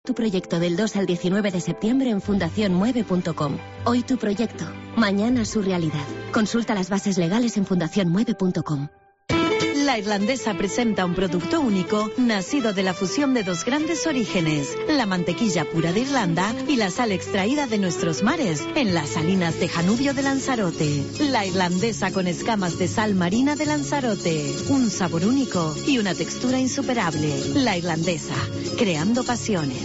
Tu proyecto del 2 al 19 de septiembre en fundacionmueve.com. Hoy tu proyecto, mañana su realidad. Consulta las bases legales en fundacionmueve.com. La Irlandesa presenta un producto único nacido de la fusión de dos grandes orígenes, la mantequilla pura de Irlanda y la sal extraída de nuestros mares en las salinas de Janubio de Lanzarote. La Irlandesa con escamas de sal marina de Lanzarote, un sabor único y una textura insuperable. La Irlandesa, creando pasiones.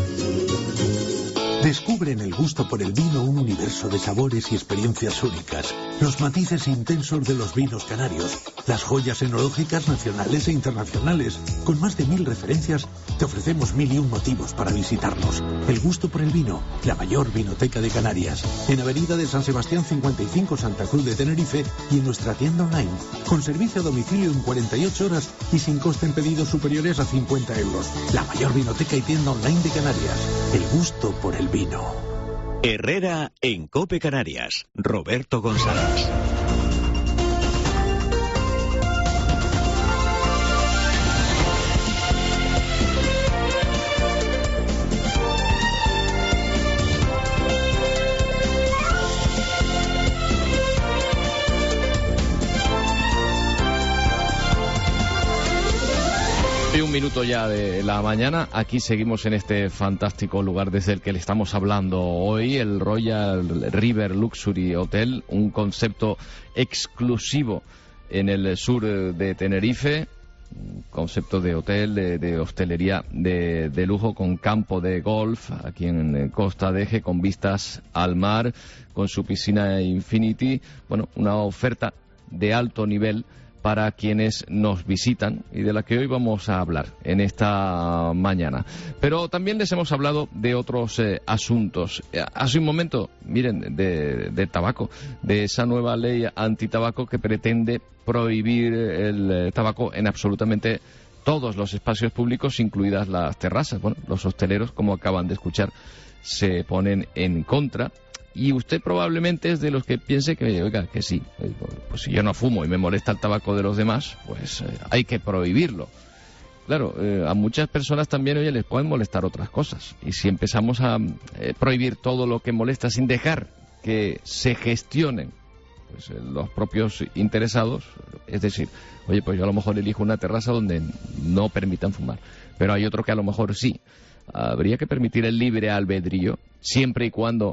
Descubre en el gusto por el vino un universo de sabores y experiencias únicas, los matices intensos de los vinos canarios, las joyas enológicas nacionales e internacionales. Con más de 1000 referencias, te ofrecemos 1001 motivos para visitarnos. El gusto por el vino, la mayor vinoteca de Canarias. En Avenida de San Sebastián 55, Santa Cruz de Tenerife, y en nuestra tienda online, con servicio a domicilio en 48 horas y sin coste en pedidos superiores a 50 euros. La mayor vinoteca y tienda online de Canarias. El gusto por el vino. Herrera en COPE Canarias. Roberto González. Y un minuto ya de la mañana, aquí seguimos en este fantástico lugar desde el que le estamos hablando hoy, el Royal River Luxury Hotel, un concepto exclusivo en el sur de Tenerife, un concepto de hotel, de hostelería de lujo, con campo de golf aquí en Costa de Eje, con vistas al mar, con su piscina Infinity, bueno, una oferta de alto nivel para quienes nos visitan y de la que hoy vamos a hablar en esta mañana. Pero también les hemos hablado de otros asuntos. Hace un momento, miren, de tabaco, de esa nueva ley antitabaco que pretende prohibir el tabaco en absolutamente todos los espacios públicos, incluidas las terrazas. Bueno, los hosteleros, como acaban de escuchar, se ponen en contra. Y usted probablemente es de los que piense que, oiga, que sí, pues si yo no fumo y me molesta el tabaco de los demás, pues hay que prohibirlo. Claro, a muchas personas también, oye, les pueden molestar otras cosas. Y si empezamos a prohibir todo lo que molesta sin dejar que se gestionen pues los propios interesados, es decir, oye, pues yo a lo mejor elijo una terraza donde no permitan fumar, pero hay otro que a lo mejor sí. Habría que permitir el libre albedrío, siempre y cuando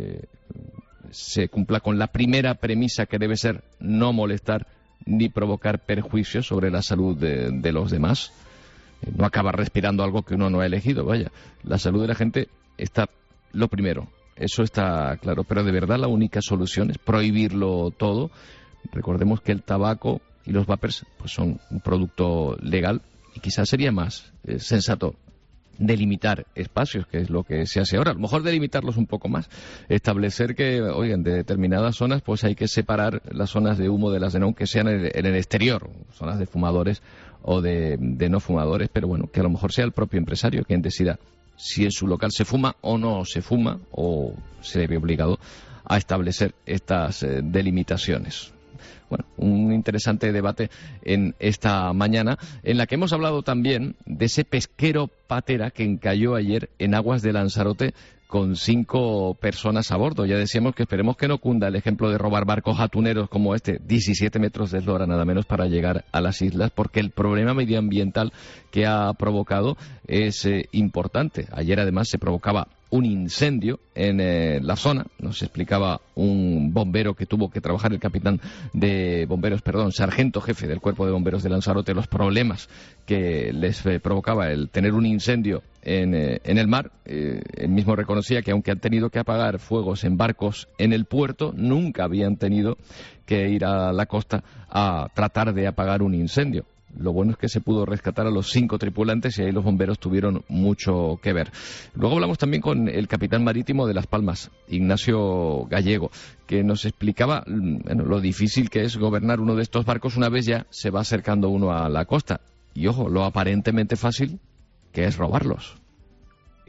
se cumpla con la primera premisa, que debe ser no molestar ni provocar perjuicios sobre la salud de los demás. No acabar respirando algo que uno no ha elegido. Vaya, la salud de la gente está lo primero, eso está claro, pero de verdad la única solución es prohibirlo todo. Recordemos que el tabaco y los vapers pues son un producto legal y quizás sería más sensato delimitar espacios, que es lo que se hace ahora. A lo mejor delimitarlos un poco más, establecer que, oigan, de determinadas zonas pues hay que separar las zonas de humo de las de no, que sean en el exterior, zonas de fumadores o de no fumadores, pero bueno, que a lo mejor sea el propio empresario quien decida si en su local se fuma o no se fuma, o se debe obligado a establecer estas delimitaciones. Bueno, un interesante debate en esta mañana, en la que hemos hablado también de ese pesquero patera que encalló ayer en aguas de Lanzarote con 5 personas a bordo. Ya decíamos que esperemos que no cunda el ejemplo de robar barcos atuneros como este, 17 metros de eslora nada menos para llegar a las islas, porque el problema medioambiental que ha provocado es importante. Ayer además se provocaba un incendio en la zona, nos explicaba un bombero que tuvo que trabajar, el capitán de bomberos, sargento jefe del Cuerpo de Bomberos de Lanzarote, los problemas que les provocaba el tener un incendio en el mar. Él mismo reconocía que aunque han tenido que apagar fuegos en barcos en el puerto, nunca habían tenido que ir a la costa a tratar de apagar un incendio. Lo bueno es que se pudo rescatar a los 5 tripulantes y ahí los bomberos tuvieron mucho que ver. Luego hablamos también con el capitán marítimo de Las Palmas, Ignacio Gallego, que nos explicaba lo difícil que es gobernar uno de estos barcos una vez ya se va acercando uno a la costa. Y ojo, lo aparentemente fácil que es robarlos.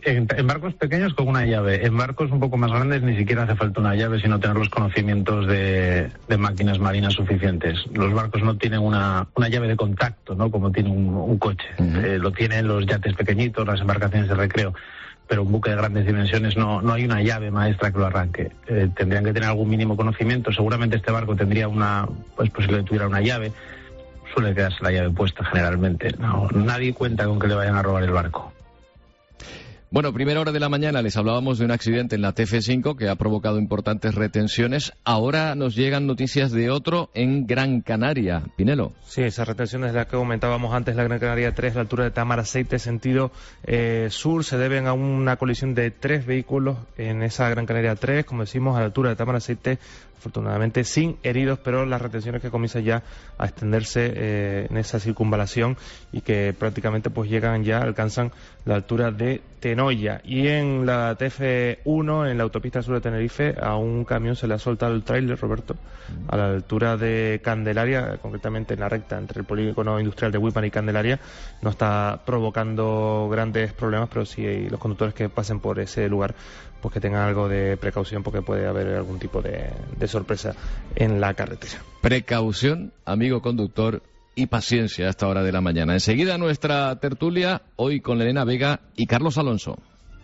En barcos pequeños con una llave. En barcos un poco más grandes ni siquiera hace falta una llave, sino tener los conocimientos de máquinas marinas suficientes. Los barcos no tienen una llave de contacto, ¿no? Como tiene un coche. Lo tienen los yates pequeñitos, las embarcaciones de recreo. Pero un buque de grandes dimensiones no hay una llave maestra que lo arranque. Tendrían que tener algún mínimo conocimiento. Seguramente este barco tendría posible que tuviera una llave. Suele quedarse la llave puesta generalmente. Nadie cuenta con que le vayan a robar el barco. Bueno, primera hora de la mañana les hablábamos de un accidente en la TF5 que ha provocado importantes retenciones. Ahora nos llegan noticias de otro en Gran Canaria. Pinelo. Sí, esas retenciones de las que comentábamos antes, la Gran Canaria 3, la altura de Tamaraceite, sentido sur, se deben a una colisión de 3 vehículos en esa Gran Canaria 3, como decimos, a la altura de Tamaraceite, afortunadamente sin heridos, pero las retenciones que comienzan ya a extenderse en esa circunvalación y que prácticamente pues alcanzan la altura de Tenoya. Y en la TF1, en la autopista sur de Tenerife, a un camión se le ha soltado el tráiler, Roberto, a la altura de Candelaria, concretamente en la recta entre el polígono industrial de Whitman y Candelaria. No está provocando grandes problemas, pero sí los conductores que pasen por ese lugar pues que tengan algo de precaución, porque puede haber algún tipo de sorpresa en la carretera. Precaución, amigo conductor, y paciencia a esta hora de la mañana. Enseguida nuestra tertulia, hoy con Elena Vega y Carlos Alonso.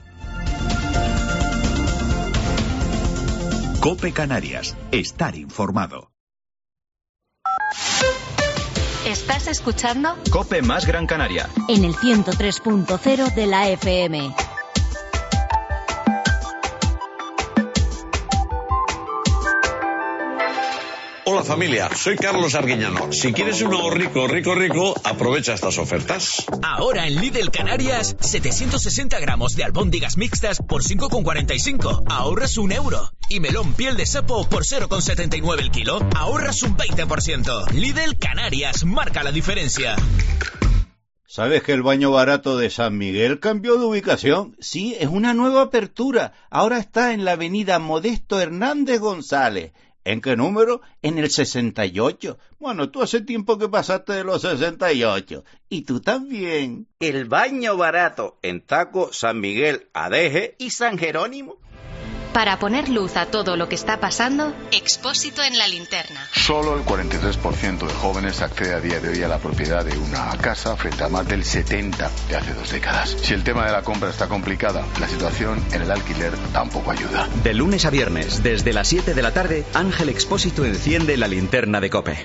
COPE Canarias. Estar informado. ¿Estás escuchando? COPE más Gran Canaria. En el 103.0 de la FM. Hola familia, soy Carlos Arguiñano. Si quieres un nuevo rico, aprovecha estas ofertas. Ahora en Lidl Canarias, 760 gramos de albóndigas mixtas por 5,45. Ahorras €1. Y melón piel de sapo por 0,79 el kilo. Ahorras un 20%. Lidl Canarias, marca la diferencia. ¿Sabes que el baño barato de San Miguel cambió de ubicación? Sí, es una nueva apertura. Ahora está en la avenida Modesto Hernández González. ¿En qué número? En el 68. Bueno, tú hace tiempo que pasaste de los 68. Y tú también. El baño barato en Taco, San Miguel, Adeje y San Jerónimo. Para poner luz a todo lo que está pasando, Expósito en la linterna. Solo el 43% de jóvenes accede a día de hoy a la propiedad de una casa frente a más del 70% de hace 2 décadas. Si el tema de la compra está complicada, la situación en el alquiler tampoco ayuda. De lunes a viernes, desde las 7 de la tarde, Ángel Expósito enciende la linterna de COPE.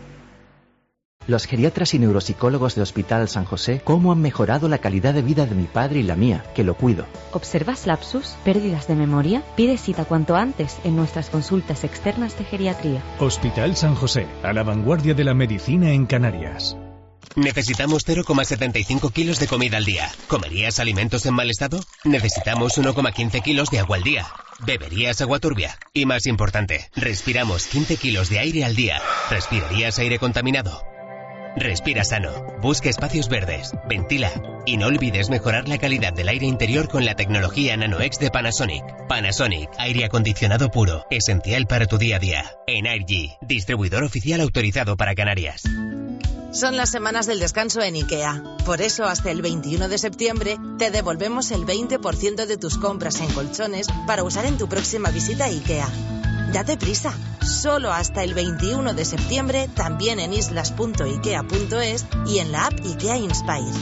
Los geriatras y neuropsicólogos de Hospital San José, ¿cómo han mejorado la calidad de vida de mi padre y la mía, que lo cuido? ¿Observas lapsus, pérdidas de memoria? Pide cita cuanto antes en nuestras consultas externas de geriatría. Hospital San José, a la vanguardia de la medicina en Canarias. Necesitamos 0,75 kilos de comida al día. ¿Comerías alimentos en mal estado? Necesitamos 1,15 kilos de agua al día. ¿Beberías agua turbia? Y más importante, respiramos 15 kilos de aire al día. ¿Respirarías aire contaminado? Respira sano, busca espacios verdes, ventila y no olvides mejorar la calidad del aire interior con la tecnología NanoX de Panasonic. Panasonic, aire acondicionado puro, esencial para tu día a día. Energy, distribuidor oficial autorizado para Canarias. Son las semanas del descanso en IKEA. Por eso, hasta el 21 de septiembre, te devolvemos el 20% de tus compras en colchones para usar en tu próxima visita a IKEA. Date prisa. Solo hasta el 21 de septiembre, también en islas.ikea.es y en la app IKEA Inspire.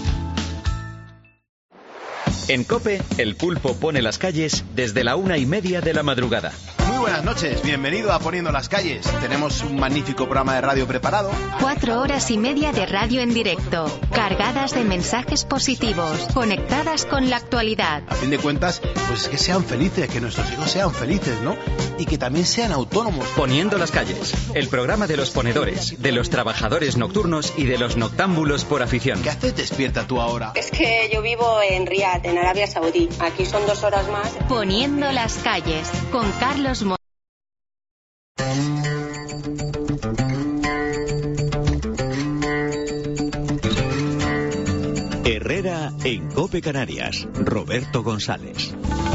En COPE, el pulpo pone las calles desde la 1:30 de la madrugada. Muy buenas noches, bienvenido a Poniendo las Calles. Tenemos un magnífico programa de radio preparado. 4 horas y media de radio en directo, cargadas de mensajes positivos, conectadas con la actualidad. A fin de cuentas, pues que sean felices, que nuestros hijos sean felices, ¿no? Y que también sean autónomos. Poniendo las Calles, el programa de los ponedores, de los trabajadores nocturnos y de los noctámbulos por afición. ¿Qué haces despierta tú ahora? Es que yo vivo en Riad, en Arabia Saudí. Aquí son 2 horas más. Poniendo las Calles, con Carlos Mo. Herrera en COPE Canarias. Roberto González.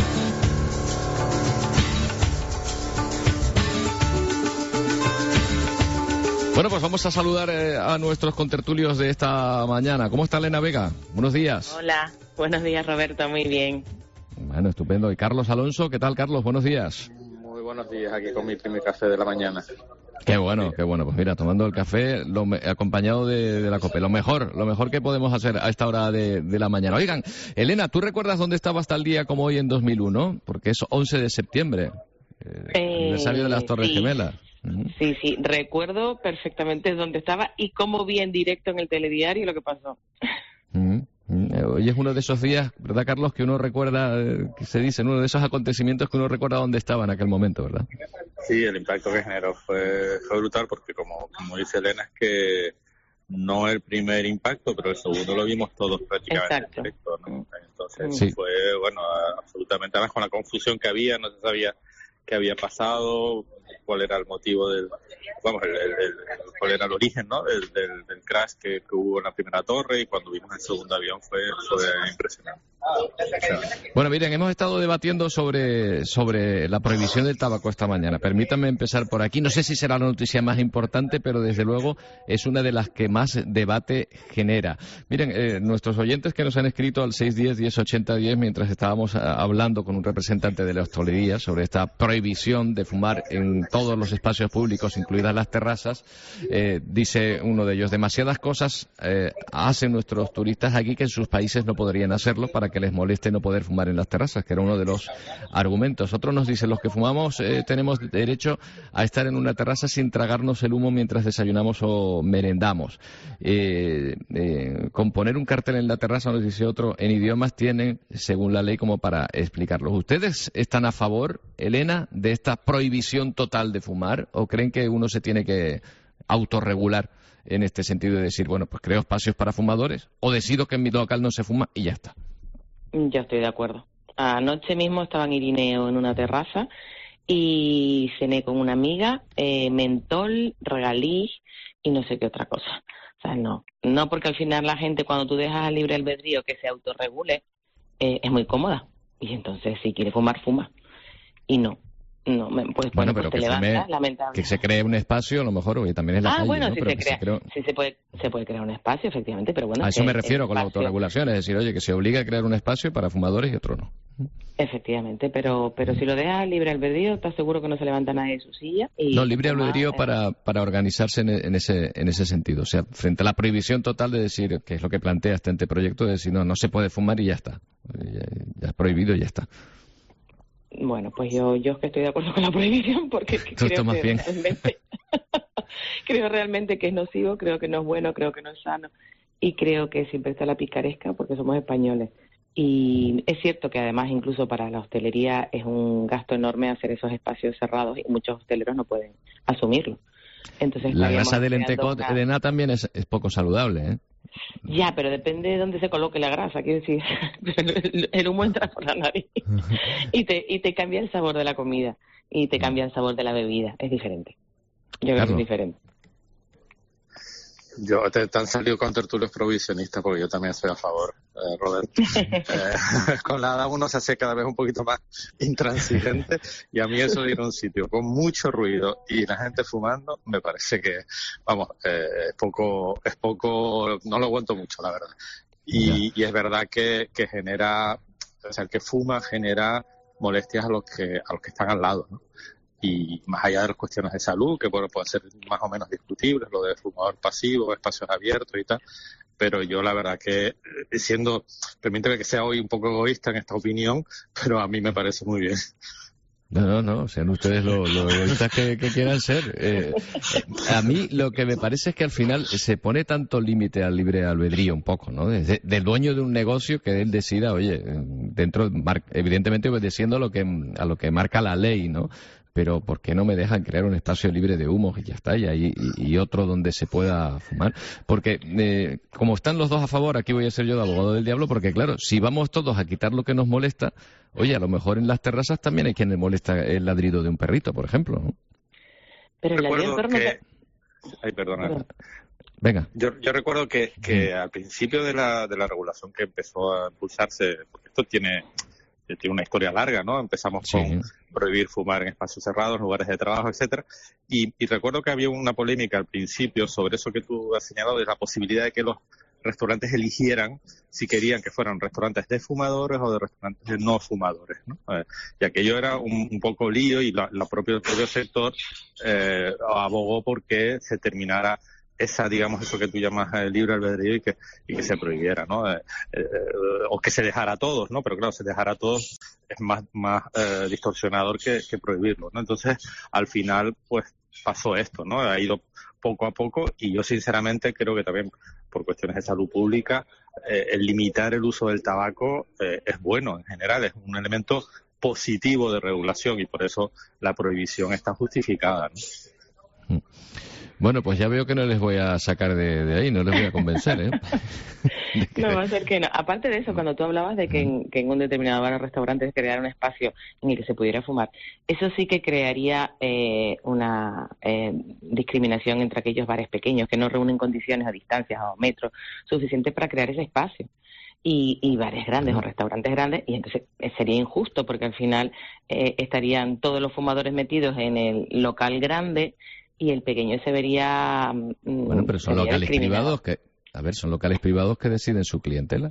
Bueno, pues vamos a saludar a nuestros contertulios de esta mañana. ¿Cómo está Elena Vega? Buenos días. Hola, buenos días Roberto, muy bien. Bueno, estupendo. Y Carlos Alonso, ¿qué tal, Carlos? Buenos días. Muy buenos días, aquí con mi primer café de la mañana. Qué bueno, qué bueno. Pues mira, tomando el café acompañado de la COPE. Lo mejor que podemos hacer a esta hora de la mañana. Oigan, Elena, ¿tú recuerdas dónde estabas tal día como hoy en 2001? Porque es 11 de septiembre, aniversario de las Torres Gemelas. Sí, recuerdo perfectamente dónde estaba y cómo vi en directo en el telediario lo que pasó. Hoy es uno de esos días, ¿verdad, Carlos? Que uno recuerda, que se dice, uno de esos acontecimientos que uno recuerda dónde estaba en aquel momento, ¿verdad? Sí, el impacto que generó fue brutal porque, como dice Elena, es que no el primer impacto, pero el segundo lo vimos todos prácticamente en directo, ¿no? Entonces fue, absolutamente, además con la confusión que había, no se sabía qué había pasado, cuál era el motivo cuál era el origen, ¿no? del crash que hubo en la primera torre, y cuando vimos el segundo avión fue impresionante. Bueno, miren, hemos estado debatiendo sobre la prohibición del tabaco esta mañana. Permítanme empezar por aquí. No sé si será la noticia más importante, pero desde luego es una de las que más debate genera. Miren, nuestros oyentes que nos han escrito al 610-1080-10 mientras estábamos hablando con un representante de la hostelería sobre esta prohibición de fumar en todos los espacios públicos, incluidas las terrazas, dice uno de ellos, demasiadas cosas hacen nuestros turistas aquí que en sus países no podrían hacerlo para que les moleste no poder fumar en las terrazas, que era uno de los argumentos. Otro nos dice, los que fumamos tenemos derecho a estar en una terraza sin tragarnos el humo mientras desayunamos o merendamos. Con poner un cartel en la terraza, nos dice otro, en idiomas tienen, según la ley, como para explicarlo. ¿Ustedes están a favor, Elena, de esta prohibición total de fumar, o creen que uno se tiene que autorregular en este sentido de decir, bueno, pues creo espacios para fumadores, o decido que en mi local no se fuma y ya está? Yo estoy de acuerdo. Anoche mismo estaba en Irineo en una terraza y cené con una amiga, mentol, regaliz y no sé qué otra cosa. O sea, no porque al final la gente, cuando tú dejas al libre albedrío que se autorregule, es muy cómoda. Y entonces si quiere fumar, fuma. Y no, pues bueno, pues pero te que levantas, lamentable. Que se cree un espacio, a lo mejor, oye, también es la calle, bueno, ¿no? si Pero se crea, sí se puede crear un espacio, efectivamente, pero bueno. A eso me refiero con la autorregulación, es decir, oye, que se obliga a crear un espacio para fumadores y otro no. Efectivamente, pero si lo dejas libre albedrío, estás seguro que no se levanta nadie de su silla. No, libre albedrío para organizarse en ese sentido. O sea, frente a la prohibición total de decir, que es lo que plantea este anteproyecto, de decir, no se puede fumar y ya está. Ya es prohibido y ya está. Bueno, pues yo es que estoy de acuerdo con la prohibición porque creo realmente que es nocivo, creo que no es bueno, creo que no es sano y creo que siempre está la picaresca porque somos españoles. Y es cierto que además incluso para la hostelería es un gasto enorme hacer esos espacios cerrados y muchos hosteleros no pueden asumirlo. Entonces la grasa del entrecot, Elena, también es poco saludable, ¿eh? Ya, pero depende de dónde se coloque la grasa, quiero decir, el humo entra por la nariz y te cambia el sabor de la comida y te cambia el sabor de la bebida, es diferente. Yo creo que es diferente. Te han salido con tertulios prohibicionistas porque yo también estoy a favor, Roberto. Con la edad uno se hace cada vez un poquito más intransigente y a mí eso de ir a un sitio con mucho ruido y la gente fumando me parece que, es poco, no lo aguanto mucho, la verdad. Y es verdad que genera, o sea, el que fuma genera molestias a los que están al lado, ¿no? Y más allá de las cuestiones de salud, que pueden ser más o menos discutibles, lo de fumador pasivo, espacios abiertos y tal, pero yo la verdad que, permíteme que sea hoy un poco egoísta en esta opinión, pero a mí me parece muy bien. No, sean ustedes lo egoístas que quieran ser. A mí lo que me parece es que al final se pone tanto límite al libre albedrío un poco, ¿no? Del dueño de un negocio que él decida, oye, evidentemente obedeciendo a lo que marca la ley, ¿no? Pero ¿por qué no me dejan crear un espacio libre de humos y ya está? Y otro donde se pueda fumar. Porque como están los dos a favor, aquí voy a ser yo de abogado del diablo, porque claro, si vamos todos a quitar lo que nos molesta, oye, a lo mejor en las terrazas también hay quien le molesta el ladrido de un perrito, por ejemplo, ¿no? Pero el ladrido del perro Ay, perdona. Venga. Yo recuerdo que al principio de la regulación que empezó a impulsarse, porque esto tiene una historia larga, ¿no? Empezamos con prohibir fumar en espacios cerrados, lugares de trabajo, etcétera. Y recuerdo que había una polémica al principio sobre eso que tú has señalado, de la posibilidad de que los restaurantes eligieran si querían que fueran restaurantes de fumadores o de restaurantes de no fumadores, ¿no? Y aquello era un poco lío, y el propio sector abogó porque se terminara digamos, eso que tú llamas libre albedrío, y que se prohibiera, ¿no? O que se dejara a todos, ¿no? Pero claro, se dejara a todos es más distorsionador que prohibirlo, ¿no? Entonces, al final, pues pasó esto, ¿no? Ha ido poco a poco, y yo sinceramente creo que también por cuestiones de salud pública el limitar el uso del tabaco es bueno en general, es un elemento positivo de regulación, y por eso la prohibición está justificada, ¿no? Bueno, pues ya veo que no les voy a sacar de ahí, no les voy a convencer, ¿eh? No, va a ser que no. Aparte de eso, cuando tú hablabas de que en un determinado bar o restaurante se creara un espacio en el que se pudiera fumar, eso sí que crearía una discriminación entre aquellos bares pequeños que no reúnen condiciones a distancias o metros suficientes para crear ese espacio. Y bares grandes o restaurantes grandes, y entonces sería injusto, porque al final estarían todos los fumadores metidos en el local grande, y el pequeño se vería bueno, pero son locales privados son locales privados que deciden su clientela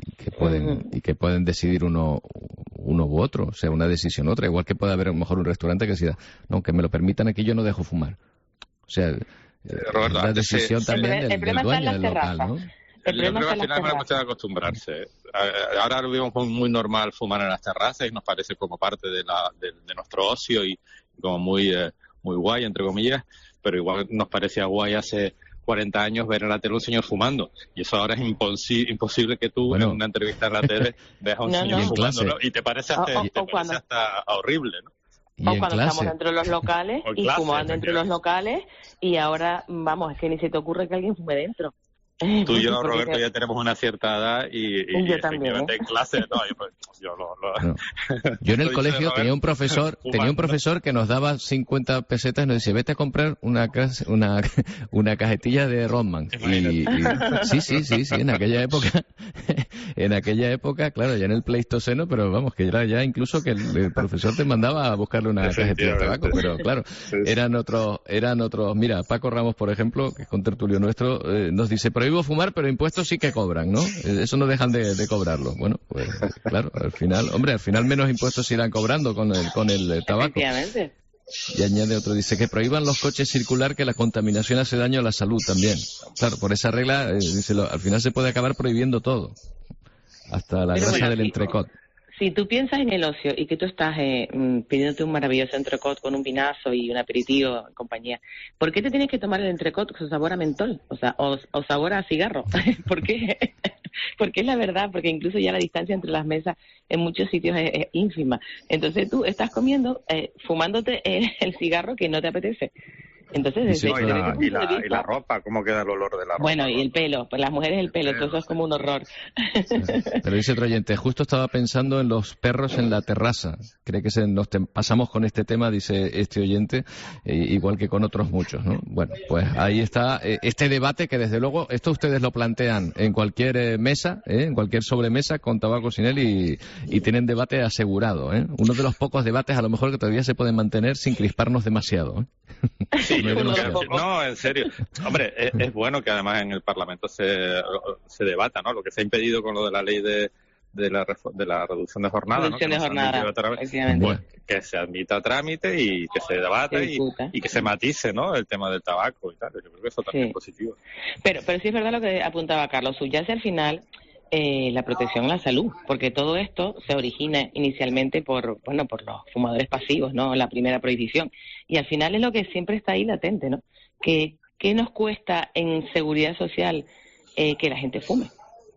y que pueden decidir uno u otro, o sea, una decisión u otra, igual que puede haber a lo mejor un restaurante que decida, no, que me lo permitan aquí, yo no dejo fumar. O sea, Roberto, la decisión también del dueño del local, ¿no? Yo creo que al final es cuestión de acostumbrarse. Ahora lo vemos muy normal fumar en las terrazas, y nos parece como parte de nuestro ocio, y como muy guay, entre comillas, pero igual nos parecía guay hace 40 años ver en la tele un señor fumando, y eso ahora es imposible que tú en una entrevista en la tele veas a un señor fumando, ¿no? Y te parece hasta horrible, ¿no? O cuando estamos dentro de los locales y fumando dentro de los locales, y ahora, vamos, es que ni se te ocurre que alguien fume dentro. Tú y yo, Roberto, ya tenemos una cierta edad, y yo también, en clase, no, yo en el colegio tenía un profesor que nos daba 50 pesetas y nos decía, vete a comprar una cajetilla de Rothman. Y sí, en aquella época, claro, ya en el Pleistoceno, pero vamos, que era ya incluso que el profesor te mandaba a buscarle una cajetilla de tabaco, pero claro, eran otros. Mira, Paco Ramos, por ejemplo, que es contertulio nuestro, nos dice, prohíbo fumar, pero impuestos sí que cobran, ¿no? Eso no dejan de cobrarlo. Bueno, pues claro, al final menos impuestos irán cobrando con el tabaco. Efectivamente. Y añade otro, dice que prohíban los coches circular, que la contaminación hace daño a la salud también. Claro, por esa regla, dice, al final se puede acabar prohibiendo todo, hasta la grasa del entrecot. Si tú piensas en el ocio y que tú estás pidiéndote un maravilloso entrecot con un vinazo y un aperitivo en compañía, ¿por qué te tienes que tomar el entrecot con sabor a mentol? O sea, o sabor a cigarro. ¿Por qué? Porque es la verdad, porque incluso ya la distancia entre las mesas en muchos sitios es ínfima. Entonces tú estás comiendo, fumándote el cigarro que no te apetece. Entonces, y la ropa, ¿cómo queda el olor de la ropa? Bueno, y el pelo, pues las mujeres el pelo, todo eso es como un horror. Pero dice otro oyente, justo estaba pensando en los perros en la terraza. Cree que nos pasamos con este tema, dice este oyente, igual que con otros muchos, ¿no? Bueno, pues ahí está este debate que desde luego, esto ustedes lo plantean en cualquier mesa, en cualquier sobremesa con tabaco sin él, y tienen debate asegurado, ¿eh? Uno de los pocos debates a lo mejor que todavía se pueden mantener sin crisparnos demasiado, ¿eh? Sí, no, en serio. Hombre, es bueno que además en el Parlamento se debata, ¿no? Lo que se ha impedido con lo de la ley de la reducción de jornada, reducción, ¿no? Que se admita a trámite y que se debate y que se matice, ¿no? El tema del tabaco y tal. Yo creo que eso también es positivo. Pero sí es verdad lo que apuntaba Carlos, subyace al final la protección a la salud, porque todo esto se origina inicialmente por los fumadores pasivos, ¿no? La primera prohibición, y al final es lo que siempre está ahí latente, ¿no? ¿Qué nos cuesta en seguridad social que la gente fume?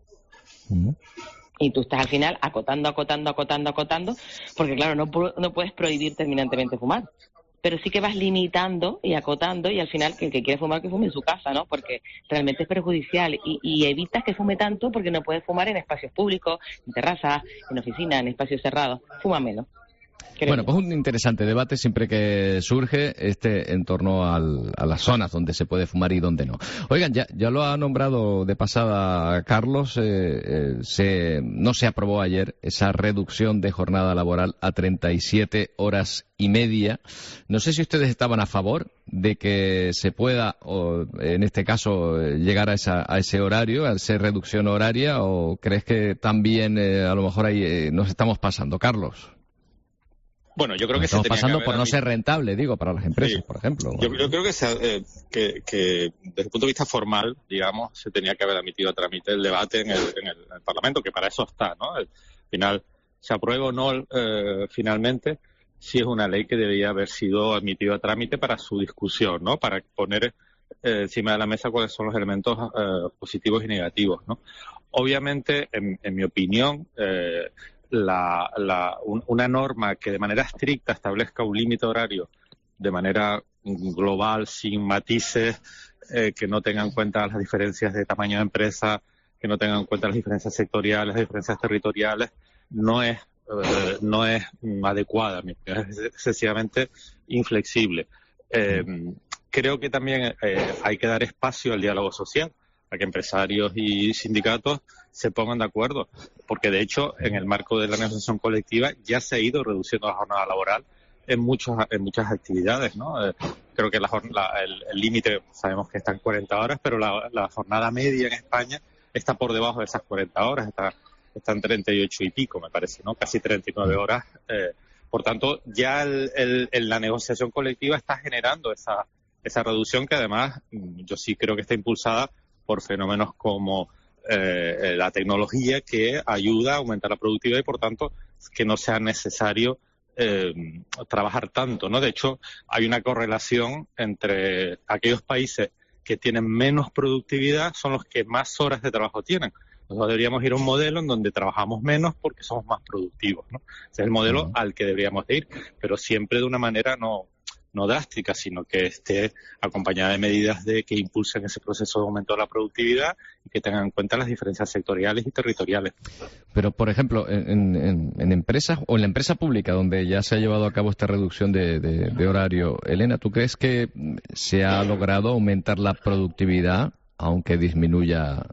Y tú estás al final acotando, porque claro, no puedes prohibir terminantemente fumar, pero sí que vas limitando y acotando, y al final que el que quiere fumar, que fume en su casa, ¿no? Porque realmente es perjudicial, y evitas que fume tanto porque no puedes fumar en espacios públicos, en terrazas, en oficinas, en espacios cerrados. Fuma menos. Bueno, pues un interesante debate siempre que surge en torno a las zonas donde se puede fumar y donde no. Oigan, ya lo ha nombrado de pasada Carlos, no se aprobó ayer esa reducción de jornada laboral a 37 horas y media. No sé si ustedes estaban a favor de que se pueda, o en este caso, llegar a ese horario, a esa reducción horaria, o crees que también a lo mejor ahí nos estamos pasando, Carlos. Bueno, yo creo que estamos pasando por no ser rentable, digo, para las empresas, sí, por ejemplo. Yo creo que desde el punto de vista formal, digamos, se tenía que haber admitido a trámite el debate en el Parlamento, que para eso está, ¿no? Al final, se aprueba o no finalmente, sí es una ley que debería haber sido admitido a trámite para su discusión, ¿no? Para poner encima de la mesa cuáles son los elementos positivos y negativos, ¿no? Obviamente, en mi opinión, una norma que de manera estricta establezca un límite horario de manera global, sin matices, que no tenga en cuenta las diferencias de tamaño de empresa, que no tenga en cuenta las diferencias sectoriales, las diferencias territoriales, no es adecuada, es excesivamente inflexible. Creo que también hay que dar espacio al diálogo social, a que empresarios y sindicatos se pongan de acuerdo, porque de hecho en el marco de la negociación colectiva ya se ha ido reduciendo la jornada laboral en muchas actividades, ¿no? Creo que el límite sabemos que está en 40 horas, pero la jornada media en España está por debajo de esas 40 horas, está en 38 y pico, me parece, ¿no? Casi 39 horas. Por tanto, ya la negociación colectiva está generando esa reducción, que además yo sí creo que está impulsada por fenómenos como la tecnología, que ayuda a aumentar la productividad y, por tanto, que no sea necesario trabajar tanto, ¿no? De hecho, hay una correlación entre aquellos países que tienen menos productividad, son los que más horas de trabajo tienen. Nosotros deberíamos ir a un modelo en donde trabajamos menos porque somos más productivos, ¿no? Ese es el modelo al que deberíamos de ir, pero siempre de una manera no drástica, sino que esté acompañada de medidas que impulsen ese proceso de aumento de la productividad y que tengan en cuenta las diferencias sectoriales y territoriales. Pero, por ejemplo, en empresas o en la empresa pública donde ya se ha llevado a cabo esta reducción de horario, Elena, ¿tú crees que se ha logrado aumentar la productividad aunque disminuya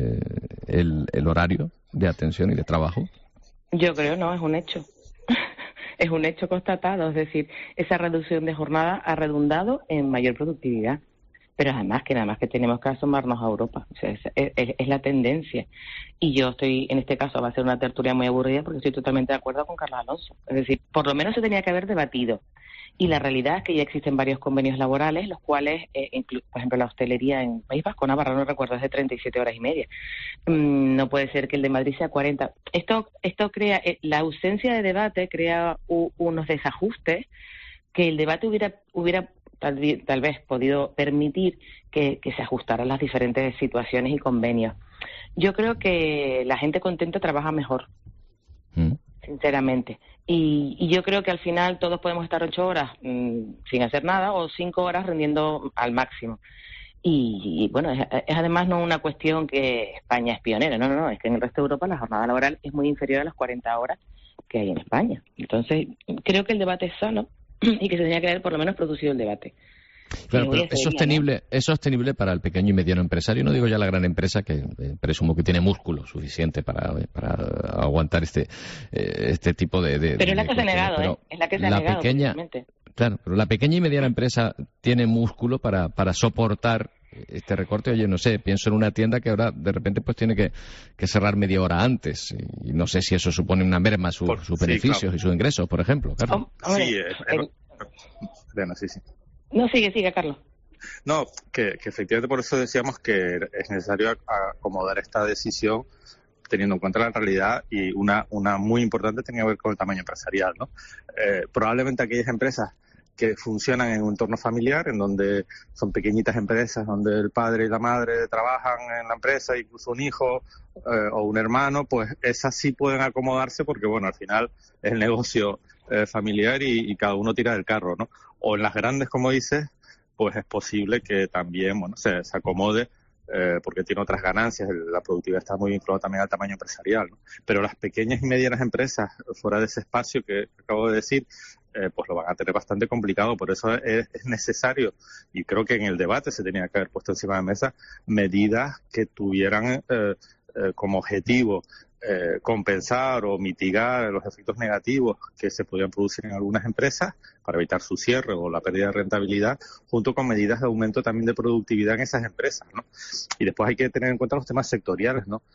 el horario de atención y de trabajo? Yo creo no, es un hecho. Es un hecho constatado, es decir, esa reducción de jornada ha redundado en mayor productividad. Pero además que nada más que tenemos que asomarnos a Europa. O sea, es la tendencia. Y yo en este caso va a ser una tertulia muy aburrida porque estoy totalmente de acuerdo con Carlos Alonso. Es decir, por lo menos se tenía que haber debatido. Y la realidad es que ya existen varios convenios laborales, los cuales, por ejemplo, la hostelería en País Vasco, Navarra, no recuerdo, es de 37 horas y media. No puede ser que el de Madrid sea 40. Esto crea, la ausencia de debate crea unos desajustes que el debate hubiera tal vez podido permitir que se ajustaran las diferentes situaciones y convenios. Yo creo que la gente contenta trabaja mejor, sinceramente. Y yo creo que al final todos podemos estar 8 horas sin hacer nada o 5 horas rendiendo al máximo. Y bueno, es además no una cuestión que España es pionera, no, es que en el resto de Europa la jornada laboral es muy inferior a las 40 horas que hay en España. Entonces, creo que el debate es sano y que se tenía que haber por lo menos producido el debate. Claro, pero es sostenible para el pequeño y mediano empresario, no digo ya la gran empresa, que presumo que tiene músculo suficiente para aguantar este tipo de pero es la que se ha negado, es la que se ha negado, precisamente. Claro, pero la pequeña y mediana empresa tiene músculo para soportar este recorte. Oye, no sé, pienso en una tienda que ahora de repente pues tiene que cerrar media hora antes y no sé si eso supone una merma sus beneficios, claro, y sus ingresos, por ejemplo. Claro. Sí, sí. No, sigue, Carlos. No, que efectivamente por eso decíamos que es necesario acomodar esta decisión teniendo en cuenta la realidad, y una muy importante tiene que ver con el tamaño empresarial, ¿no? Probablemente aquellas empresas que funcionan en un entorno familiar, en donde son pequeñitas empresas, donde el padre y la madre trabajan en la empresa, incluso un hijo o un hermano, pues esas sí pueden acomodarse porque, bueno, al final es el negocio familiar y cada uno tira del carro, ¿no? O en las grandes, como dices, pues es posible que también, bueno, se acomode porque tiene otras ganancias, la productividad está muy vinculada también al tamaño empresarial, ¿no? Pero las pequeñas y medianas empresas, fuera de ese espacio que acabo de decir, pues lo van a tener bastante complicado. Por eso es necesario, y creo que en el debate se tenía que haber puesto encima de la mesa, medidas que tuvieran como objetivo compensar o mitigar los efectos negativos que se podían producir en algunas empresas para evitar su cierre o la pérdida de rentabilidad, junto con medidas de aumento también de productividad en esas empresas, ¿no? Y después hay que tener en cuenta los temas sectoriales, ¿no?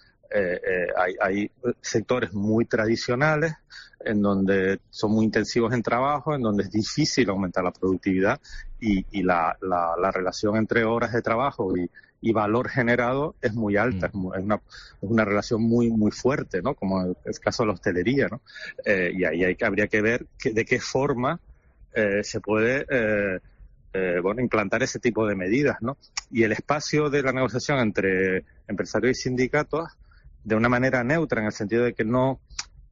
Hay sectores muy tradicionales en donde son muy intensivos en trabajo, en donde es difícil aumentar la productividad y la relación entre horas de trabajo y valor generado es muy alta, es una relación muy muy fuerte, ¿no? Como en el caso de la hostelería, ¿no? Y ahí habría que ver de qué forma se puede implantar ese tipo de medidas, ¿no? Y el espacio de la negociación entre empresarios y sindicatos de una manera neutra, en el sentido de que no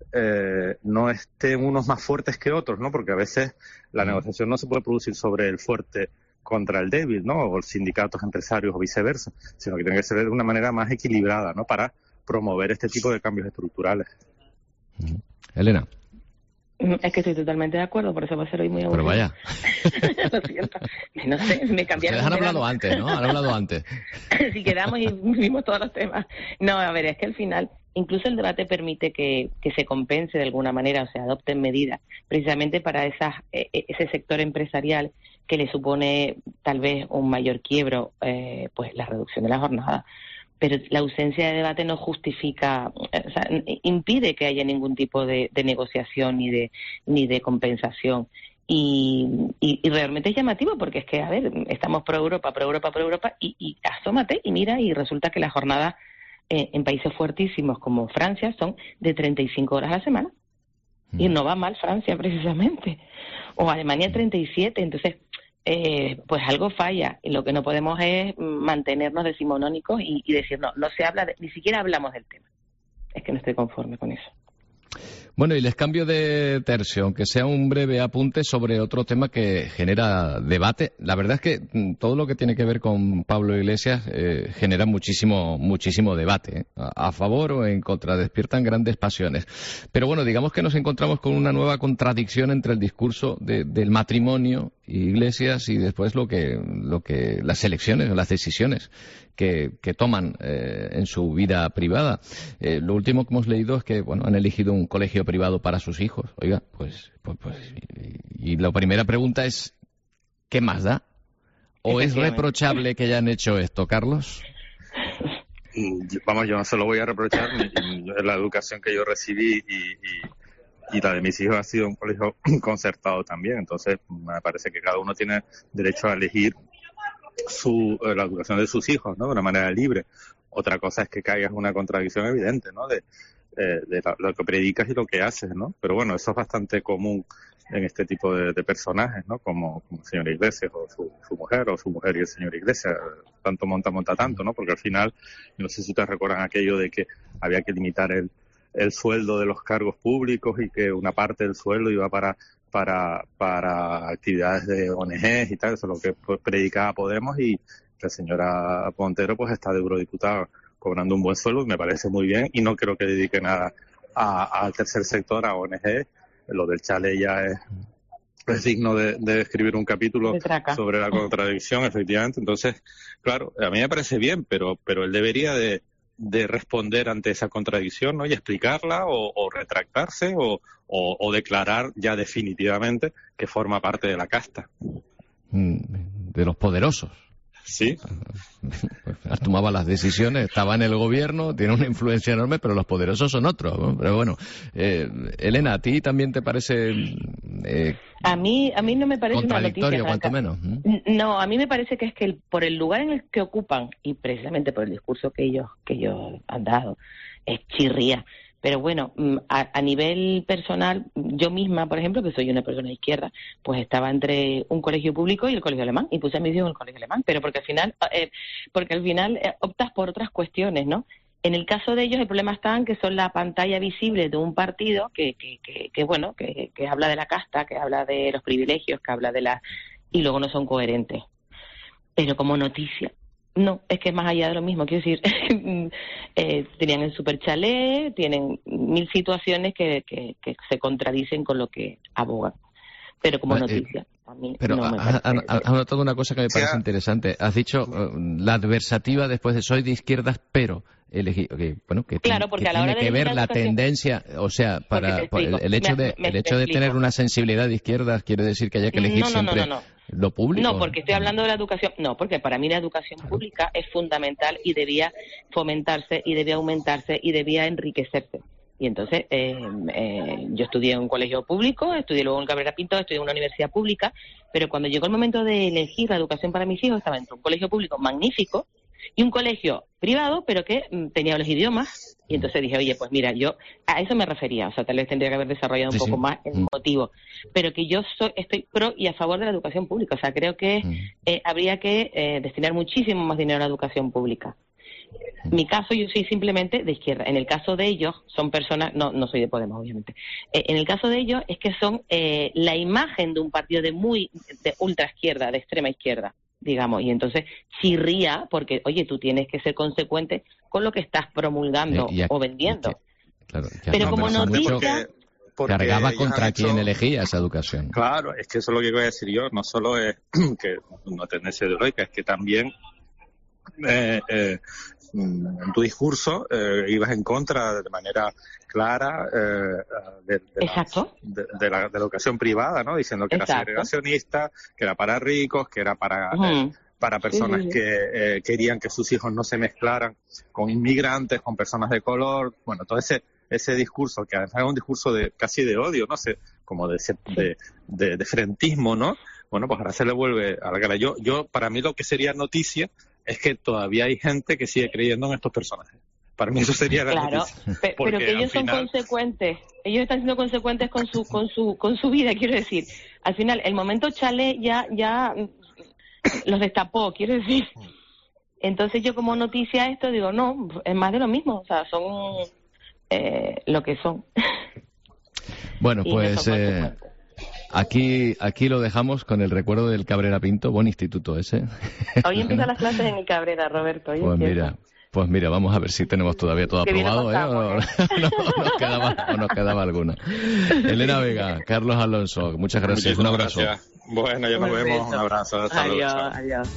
estén unos más fuertes que otros, ¿no? Porque a veces la negociación no se puede producir sobre el fuerte contra el débil, ¿no? O sindicatos, empresarios o viceversa, sino que tiene que ser de una manera más equilibrada, ¿no? Para promover este tipo de cambios estructurales. Elena. Es que estoy totalmente de acuerdo, por eso va a ser hoy muy aburrido. Pero vaya. Lo siento. No sé, me cambiaron. Ustedes han hablado antes, ¿no? Han hablado antes. Si quedamos y vimos todos los temas. No, a ver, es que al final, incluso el debate permite que se compense de alguna manera, o sea, adopten medidas, precisamente para ese sector empresarial que le supone tal vez un mayor quiebro, pues la reducción de la jornada. Pero la ausencia de debate no justifica, o sea, impide que haya ningún tipo de negociación ni de compensación. Y realmente es llamativo porque es que, a ver, estamos pro Europa y asómate y mira y resulta que la jornada en países fuertísimos como Francia son de 35 horas a la semana. Y no va mal Francia precisamente. O Alemania 37, entonces pues algo falla. Y lo que no podemos es mantenernos decimonónicos y decir, no se habla, ni siquiera hablamos del tema. Es que no estoy conforme con eso. Bueno, y les cambio de tercio, aunque sea un breve apunte sobre otro tema que genera debate. La verdad es que todo lo que tiene que ver con Pablo Iglesias genera muchísimo debate, ¿eh? A favor o en contra, despiertan grandes pasiones. Pero bueno, digamos que nos encontramos con una nueva contradicción entre el discurso del matrimonio y Iglesias y después lo que las elecciones o las decisiones que toman en su vida privada. Lo último que hemos leído es que han elegido un colegio privado para sus hijos. Oiga, pues y la primera pregunta es ¿qué más da? ¿O es reprochable que hayan hecho esto, Carlos? Vamos, yo no se lo voy a reprochar. La educación que yo recibí y la de mis hijos ha sido un colegio concertado también. Entonces me parece que cada uno tiene derecho a elegir la educación de sus hijos, ¿no? De una manera libre. Otra cosa es que caigas en una contradicción evidente, ¿no? De lo que predicas y lo que haces, ¿no? Pero bueno, eso es bastante común en este tipo de personajes, ¿no? Como el señor Iglesias o su mujer y el señor Iglesias. Tanto monta tanto, ¿no? Porque al final, no sé si ustedes recuerdan aquello de que había que limitar el sueldo de los cargos públicos y que una parte del sueldo iba para actividades de ONGs y tal. Eso es lo que predicaba Podemos, y la señora Montero pues está de eurodiputada cobrando un buen sueldo, y me parece muy bien, y no creo que dedique nada al tercer sector, a ONG. Lo del Chale ya es digno de escribir un capítulo sobre la contradicción, efectivamente. Entonces, claro, a mí me parece bien, pero él debería de responder ante esa contradicción, ¿no? Y explicarla o retractarse o declarar ya definitivamente que forma parte de la casta. De los poderosos. Sí. Pues tomaba las decisiones, estaba en el gobierno, tiene una influencia enorme, pero los poderosos son otros, ¿no? Pero bueno, Elena, ¿a ti también te parece a mí no me parece una noticia, contradictorio, cuanto menos? No, a mí me parece que es que por el lugar en el que ocupan y precisamente por el discurso que ellos han dado, es chirría. Pero bueno, a nivel personal, yo misma, por ejemplo, que soy una persona de izquierda, pues estaba entre un colegio público y el colegio alemán, y puse a mis hijos en el colegio alemán, pero porque al final optas por otras cuestiones, ¿no? En el caso de ellos, el problema está en que son la pantalla visible de un partido que habla de la casta, que habla de los privilegios, que habla y luego no son coherentes. Pero como noticia, No, es que es más allá de lo mismo, quiero decir, tenían el super chalet, tienen 1000 situaciones que se contradicen con lo que abogan, pero como noticia. A mí pero no me has notado una cosa que me parece interesante. Has dicho la adversativa después de soy de izquierdas, pero elegí, bueno, que claro, porque que a la hora tiene de que ver elegir la educación, tendencia, o sea, el hecho de explico. tener una sensibilidad de izquierdas quiere decir que haya que elegir siempre lo público. No, porque estoy hablando de la educación. No, porque para mí la educación pública es fundamental y debía fomentarse y debía aumentarse y debía enriquecerse. Y entonces yo estudié en un colegio público, estudié luego en Cabrera Pinto, estudié en una universidad pública, pero cuando llegó el momento de elegir la educación para mis hijos, estaba entre un colegio público magnífico y un colegio privado, pero que tenía los idiomas. Y entonces dije, oye, pues mira, yo a eso me refería, o sea, tal vez tendría que haber desarrollado un poco más el motivo, pero que yo estoy pro y a favor de la educación pública, o sea, creo que habría que destinar muchísimo más dinero a la educación pública. Mi caso, yo soy simplemente de izquierda. En el caso de ellos, son personas, no soy de Podemos, obviamente. En el caso de ellos es que son la imagen de un partido de ultra izquierda, de extrema izquierda, digamos, y entonces chirría porque, oye, tú tienes que ser consecuente con lo que estás promulgando o vendiendo. Claro, pero como noticia... Cargaba contra quien elegía esa educación. Claro, es que eso es lo que voy a decir yo. No solo es que una tendencia ideológica, es que también en tu discurso ibas en contra de manera clara de la educación privada, ¿no? Diciendo que era segregacionista, que era para ricos, que era para personas que querían que sus hijos no se mezclaran con inmigrantes, con personas de color. Bueno, todo ese discurso, que además es un discurso casi de odio, no sé, como de frentismo, ¿no? Bueno, pues ahora se le vuelve a la cara. Yo para mí lo que sería noticia es que todavía hay gente que sigue creyendo en estos personajes. Para mí eso sería la noticia. Pero que ellos son consecuentes. Ellos están siendo consecuentes con su vida, quiero decir. Al final, el momento chalet ya los destapó, quiero decir. Entonces yo como noticia esto digo, no, es más de lo mismo. O sea, son lo que son. Bueno, pues... Aquí lo dejamos con el recuerdo del Cabrera Pinto, buen instituto ese. Hoy empiezan las clases en el Cabrera, Roberto. Pues mira, vamos a ver si tenemos todavía todo aprobado, ¿eh? O nos quedaba alguna. Elena Vega, Carlos Alonso, muchas gracias, un abrazo. Gracias. Bueno, ya nos vemos, un abrazo. Hasta luego. Adiós.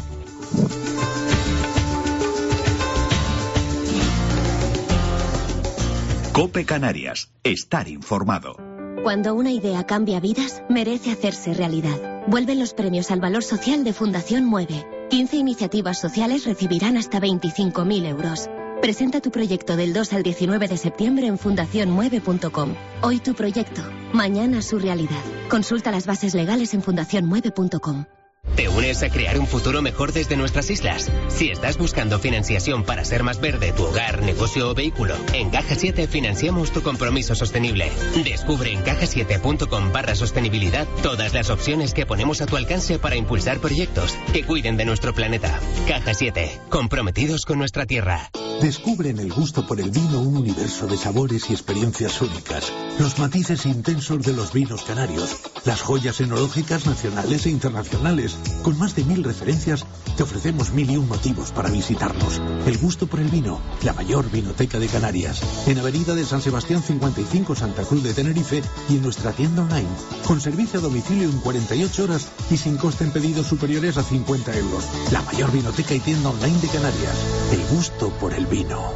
COPE Canarias, estar informado. Cuando una idea cambia vidas, merece hacerse realidad. Vuelven los premios al valor social de Fundación Mueve. 15 iniciativas sociales recibirán hasta 25.000 euros. Presenta tu proyecto del 2 al 19 de septiembre en fundacionmueve.com. Hoy tu proyecto, mañana su realidad. Consulta las bases legales en fundacionmueve.com. ¿Te unes a crear un futuro mejor desde nuestras islas? Si estás buscando financiación para hacer más verde tu hogar, negocio o vehículo, en Caja 7 financiamos tu compromiso sostenible. Descubre en cajasiete.com/sostenibilidad todas las opciones que ponemos a tu alcance para impulsar proyectos que cuiden de nuestro planeta. Caja 7, comprometidos con nuestra tierra. Descubre en el gusto por el vino un universo de sabores y experiencias únicas. Los matices intensos de los vinos canarios, las joyas enológicas nacionales e internacionales. Con más de 1000 referencias, te ofrecemos 1001 motivos para visitarnos. El gusto por el vino, la mayor vinoteca de Canarias. En Avenida de San Sebastián 55, Santa Cruz de Tenerife, y en nuestra tienda online. Con servicio a domicilio en 48 horas y sin coste en pedidos superiores a 50 euros. La mayor vinoteca y tienda online de Canarias. El gusto por el vino.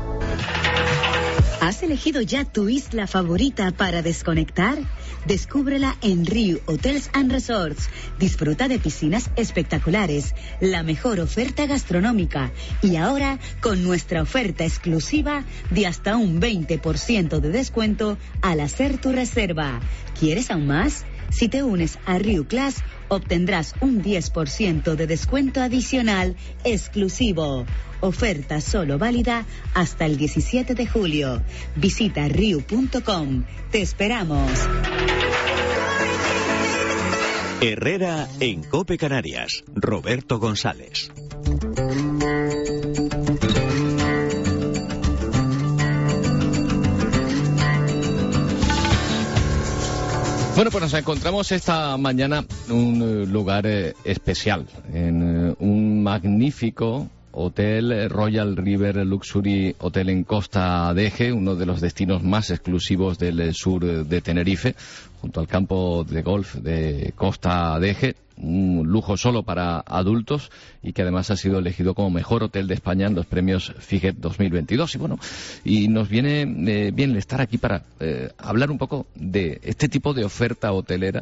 ¿Has elegido ya tu isla favorita para desconectar? Descúbrela en Riu Hotels and Resorts. Disfruta de piscinas espectaculares, la mejor oferta gastronómica y ahora con nuestra oferta exclusiva de hasta un 20% de descuento al hacer tu reserva. ¿Quieres aún más? Si te unes a Riu Class, obtendrás un 10% de descuento adicional exclusivo. Oferta solo válida hasta el 17 de julio. Visita riu.com. Te esperamos. Herrera en COPE Canarias. Roberto González. Bueno, pues nos encontramos esta mañana en un lugar especial, en un magnífico hotel Royal River Luxury Hotel en Costa Deje, uno de los destinos más exclusivos del sur de Tenerife, junto al campo de golf de Costa Deje, un lujo solo para adultos y que además ha sido elegido como mejor hotel de España en los premios FIGET 2022. Y bueno, y nos viene bien estar aquí para hablar un poco de este tipo de oferta hotelera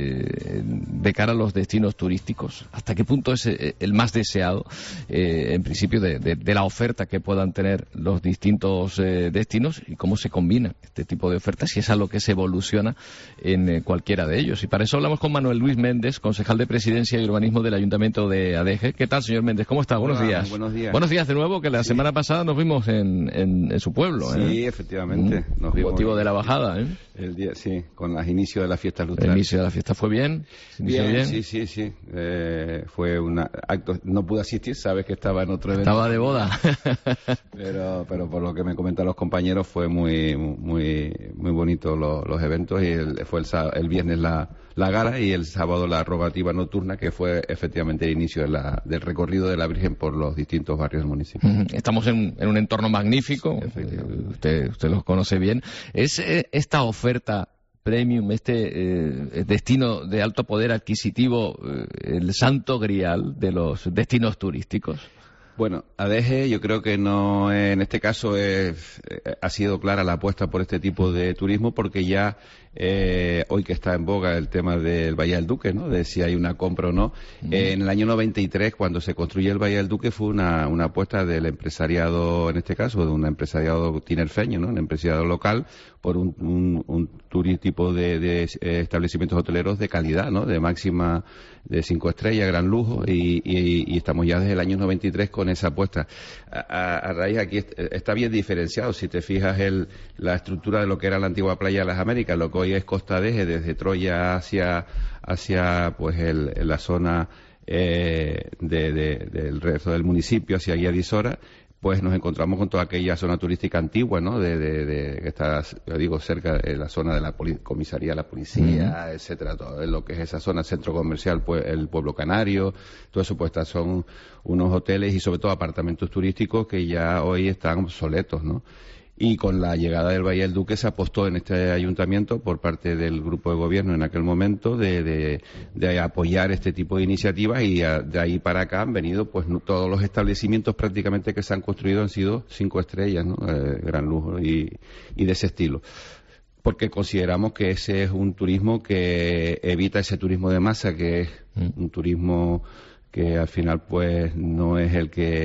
de cara a los destinos turísticos. ¿Hasta qué punto es el más deseado, en principio, de la oferta que puedan tener los distintos destinos, y cómo se combina este tipo de ofertas y es a lo que se evoluciona en cualquiera de ellos? Y para eso hablamos con Manuel Luis Méndez, concejal de Presidencia y Urbanismo del Ayuntamiento de Adeje. ¿Qué tal, señor Méndez? ¿Cómo está? Buenos días. Buenos días. Buenos días de nuevo, que la semana pasada nos vimos en su pueblo. Sí, efectivamente. Nos vimos motivo de la bajada, ¿eh? El día, sí, con los inicios de la fiesta luteral. El inicio de la fiesta fue bien. Bien. Sí. Fue un acto. No pude asistir, sabes que estaba en otro evento. Estaba de boda. pero por lo que me comentan los compañeros, fue muy bonito los eventos. Y fue el viernes la gala y el sábado la rogativa nocturna, que fue efectivamente el inicio del recorrido de la Virgen por los distintos barrios del municipio. Estamos en un entorno magnífico. Sí, usted los conoce bien. Es esta oferta premium, destino de alto poder adquisitivo, el santo grial de los destinos turísticos. Bueno, Adeje, yo creo que no, en este caso ha sido clara la apuesta por este tipo de turismo, porque ya hoy que está en boga el tema del Valle del Duque, ¿no? De si hay una compra o no. En el año 93, cuando se construye el Valle del Duque, fue una apuesta del empresariado, en este caso, de un empresariado tinerfeño, ¿no? Un empresariado local, por un tipo de establecimientos hoteleros de calidad, ¿no? De máxima, de 5 estrellas, gran lujo, y estamos ya desde el año 93 con esa apuesta. A raíz aquí está bien diferenciado, si te fijas la estructura de lo que era la antigua Playa de las Américas, lo que hoy es Costa Deje, desde Troya hacia pues la zona del resto del municipio, hacia Guiadisora, pues nos encontramos con toda aquella zona turística antigua, ¿no? Que está, yo digo, cerca de la zona de la comisaría de la policía, etcétera, todo lo que es esa zona, centro comercial, pues el Pueblo Canario, todo eso, pues son unos hoteles y sobre todo apartamentos turísticos que ya hoy están obsoletos, ¿no? Y con la llegada del Valle del Duque se apostó en este ayuntamiento por parte del grupo de gobierno en aquel momento de apoyar este tipo de iniciativas, y de ahí para acá han venido pues todos los establecimientos prácticamente que se han construido han sido 5 estrellas, ¿no? Gran lujo y de ese estilo. Porque consideramos que ese es un turismo que evita ese turismo de masa, que es un turismo que al final pues no es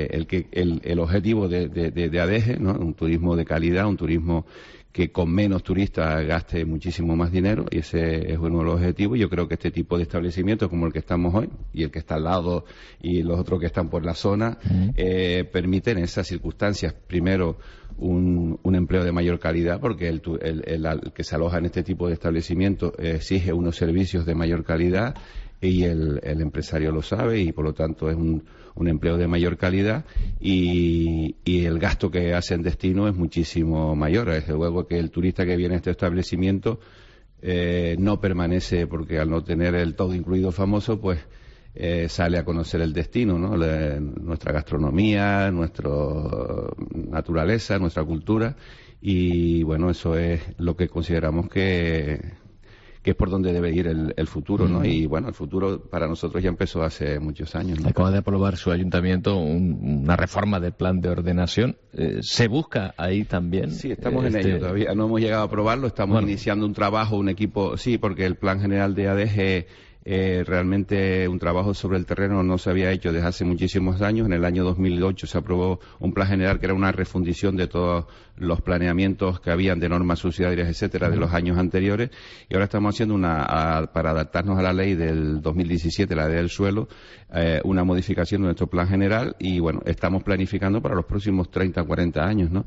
el objetivo de Adeje, ¿no? Un turismo de calidad, un turismo que con menos turistas gaste muchísimo más dinero, y ese es uno de los objetivos. Yo creo que este tipo de establecimientos como el que estamos hoy y el que está al lado y los otros que están por la zona permiten esas circunstancias. Primero, un empleo de mayor calidad, porque el que se aloja en este tipo de establecimientos exige unos servicios de mayor calidad, y el empresario lo sabe, y por lo tanto es un empleo de mayor calidad, y el gasto que hace en destino es muchísimo mayor. Desde luego que el turista que viene a este establecimiento no permanece, porque al no tener el todo incluido famoso, pues sale a conocer el destino, ¿no? Nuestra gastronomía, nuestra naturaleza, nuestra cultura, y bueno, eso es lo que consideramos que es por donde debe ir el futuro, ¿no? Y bueno, el futuro para nosotros ya empezó hace muchos años, ¿no? Acaba de aprobar su ayuntamiento una reforma del plan de ordenación. ¿Se busca ahí también? Sí, estamos en ello. Todavía no hemos llegado a aprobarlo. Estamos iniciando un trabajo, un equipo, sí, porque el plan general de Adeje, realmente un trabajo sobre el terreno no se había hecho desde hace muchísimos años. En el año 2008 se aprobó un plan general que era una refundición de todos los planeamientos que habían de normas subsidiarias, etcétera, de los años anteriores, y ahora estamos haciendo para adaptarnos a la ley del 2017, la ley del suelo, una modificación de nuestro plan general, y bueno, estamos planificando para los próximos 30 o 40 años, ¿no?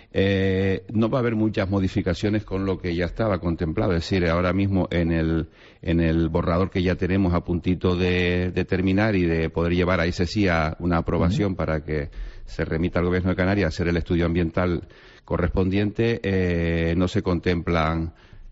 No va a haber muchas modificaciones con lo que ya estaba contemplado, es decir, ahora mismo en el borrador que ya tenemos a puntito de terminar y de poder llevar a ese sí a una aprobación para que se remita al Gobierno de Canarias a hacer el estudio ambiental correspondiente, no se contemplan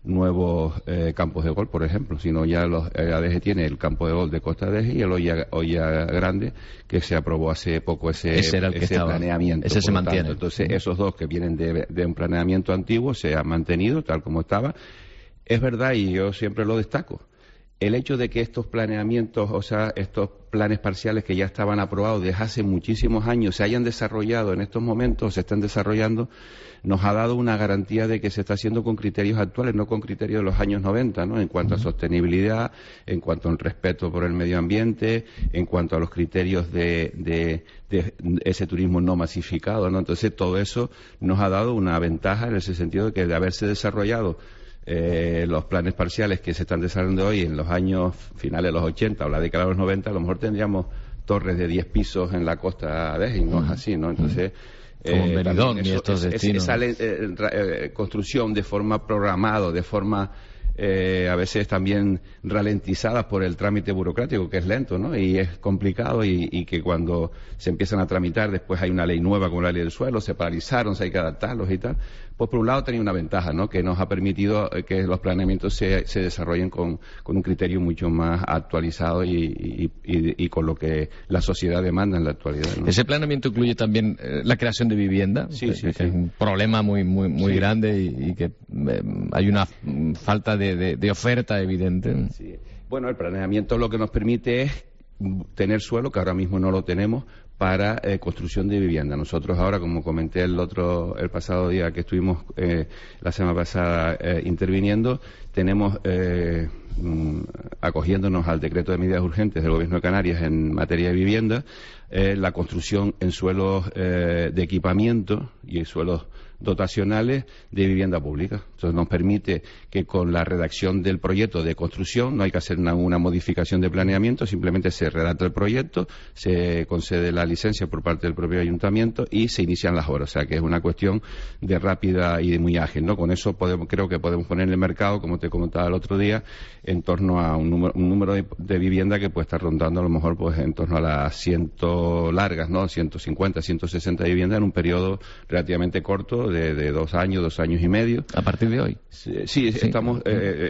nuevos campos de golf, por ejemplo, sino ya ADEGE tiene el campo de golf de Costa ADEGE y el Olla Grande, que se aprobó hace poco ese planeamiento. Ese se mantiene. Entonces, esos dos que vienen de un planeamiento antiguo se han mantenido tal como estaba. Es verdad, y yo siempre lo destaco, el hecho de que estos planeamientos, o sea, estos planes parciales que ya estaban aprobados desde hace muchísimos años, se hayan desarrollado en estos momentos, se están desarrollando, nos ha dado una garantía de que se está haciendo con criterios actuales, no con criterios de los años 90, ¿no? En cuanto a sostenibilidad, en cuanto al respeto por el medio ambiente, en cuanto a los criterios de ese turismo no masificado, ¿no? Entonces, todo eso nos ha dado una ventaja en ese sentido de que de haberse desarrollado los planes parciales que se están desarrollando hoy en los años finales de los 80 o la década de los 90, a lo mejor tendríamos torres de 10 pisos en la costa de y no es así, ¿no? Entonces, como en Benidorm y estos destinos. Esa construcción de forma programada, de forma a veces también ralentizada por el trámite burocrático, que es lento, ¿no? Y es complicado y que cuando se empiezan a tramitar después hay una ley nueva como la ley del suelo, se paralizaron, se hay que adaptarlos y tal. Pues por un lado tenía una ventaja, ¿no? Que nos ha permitido que los planeamientos se desarrollen con un criterio mucho más actualizado y con lo que la sociedad demanda en la actualidad, ¿no? Ese planeamiento incluye también la creación de vivienda, que es un problema muy grande y que hay una falta de oferta evidente. Sí. Bueno, el planeamiento lo que nos permite es tener suelo, que ahora mismo no lo tenemos, para construcción de vivienda. Nosotros ahora, como comenté el pasado día que estuvimos la semana pasada interviniendo, tenemos acogiéndonos al decreto de medidas urgentes del Gobierno de Canarias en materia de vivienda, la construcción en suelos de equipamiento y en suelos dotacionales de vivienda pública. Entonces nos permite que con la redacción del proyecto de construcción no hay que hacer una modificación de planeamiento, simplemente se redacta el proyecto, se concede la licencia por parte del propio ayuntamiento y se inician las obras. O sea que es una cuestión de rápida y de muy ágil, ¿no? Con eso creo que podemos poner en el mercado, como te comentaba el otro día, en torno a un número de vivienda que puede estar rondando a lo mejor pues en torno a las 100 largas, ¿no? 150, 160 viviendas en un periodo relativamente corto de 2 años, 2 años y medio. ¿A partir de hoy? Sí. Estamos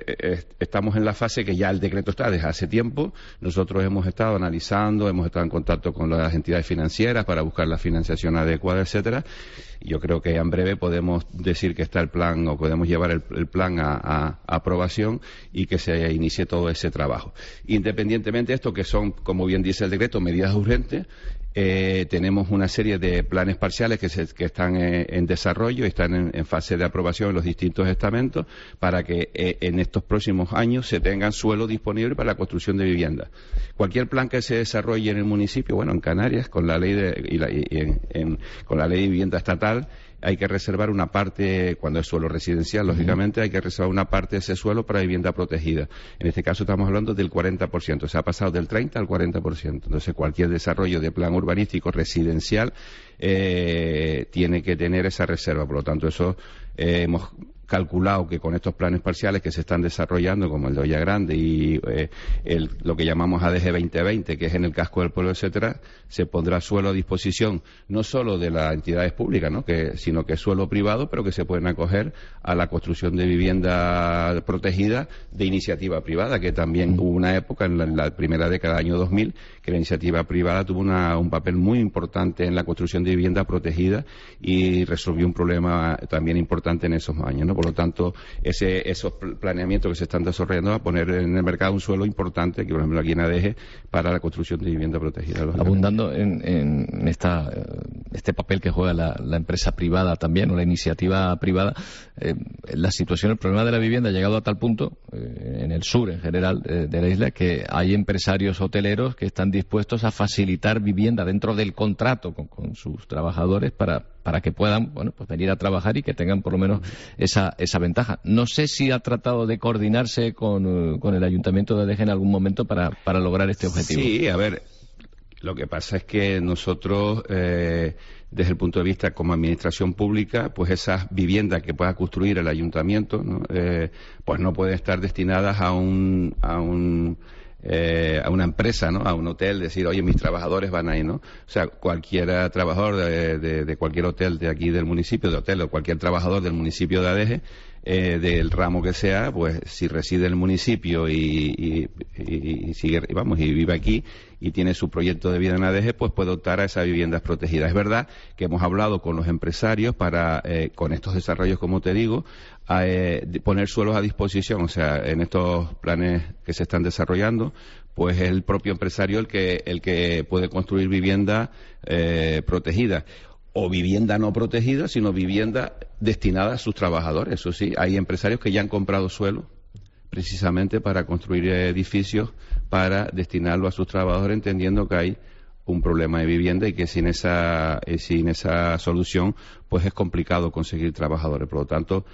en la fase que ya el decreto está desde hace tiempo. Nosotros hemos estado analizando, hemos estado en contacto con las entidades financieras para buscar la financiación adecuada, etcétera. Yo creo que en breve podemos decir que está el plan o podemos llevar el plan a aprobación y que se inicie todo ese trabajo. Independientemente de esto, que son, como bien dice el decreto, medidas urgentes, tenemos una serie de planes parciales que están en desarrollo y están en fase de aprobación en los distintos estamentos para que en estos próximos años se tengan suelo disponible para la construcción de viviendas. Cualquier plan que se desarrolle en el municipio, bueno, en Canarias, con la ley con la ley de vivienda estatal, hay que reservar una parte, cuando es suelo residencial, lógicamente, hay que reservar una parte de ese suelo para vivienda protegida. En este caso estamos hablando del 40%, se ha pasado del 30 al 40%. Entonces, cualquier desarrollo de plan urbanístico residencial tiene que tener esa reserva. Por lo tanto, eso hemos calculado que con estos planes parciales que se están desarrollando, como el de Olla Grande y lo que llamamos ADG 2020, que es en el casco del pueblo, etcétera, se pondrá suelo a disposición no solo de las entidades públicas, ¿no? sino que es suelo privado, pero que se pueden acoger a la construcción de vivienda protegida de iniciativa privada, que también hubo una época en la primera década del año 2000 que la iniciativa privada tuvo un papel muy importante en la construcción de vivienda protegida y resolvió un problema también importante en esos años, ¿no? Por lo tanto, esos planeamientos que se están desarrollando va a poner en el mercado un suelo importante, que por ejemplo aquí en ADEGE, para la construcción de vivienda protegida. Abundando en este papel que juega la empresa privada también, o la iniciativa privada, la situación, el problema de la vivienda ha llegado a tal punto, en el sur en general de la isla, que hay empresarios hoteleros que están dispuestos a facilitar vivienda dentro del contrato con sus trabajadores para que puedan pues venir a trabajar y que tengan por lo menos esa ventaja. No sé si ha tratado de coordinarse con el Ayuntamiento de ADEGE en algún momento para lograr este objetivo. Sí, a ver, lo que pasa es que nosotros, desde el punto de vista como administración pública, pues esas viviendas que pueda construir el Ayuntamiento, ¿no? Pues no pueden estar destinadas a una empresa, ¿no? A un hotel, decir, oye, mis trabajadores van ahí, ¿no? O sea, cualquier trabajador de cualquier hotel de aquí del municipio, de hotel, o cualquier trabajador del municipio de ADEGE, del ramo que sea, pues si reside en el municipio y sigue, vamos, y vive aquí y tiene su proyecto de vida en ADG, pues puede optar a esas viviendas protegidas. Es verdad que hemos hablado con los empresarios para, con estos desarrollos, como te digo, poner suelos a disposición. O sea, en estos planes que se están desarrollando, pues es el propio empresario el que puede construir vivienda protegida. O vivienda no protegida, sino vivienda destinada a sus trabajadores. Eso sí, hay empresarios que ya han comprado suelo precisamente para construir edificios para destinarlo a sus trabajadores, entendiendo que hay un problema de vivienda y que sin esa solución pues es complicado conseguir trabajadores. Por lo tanto,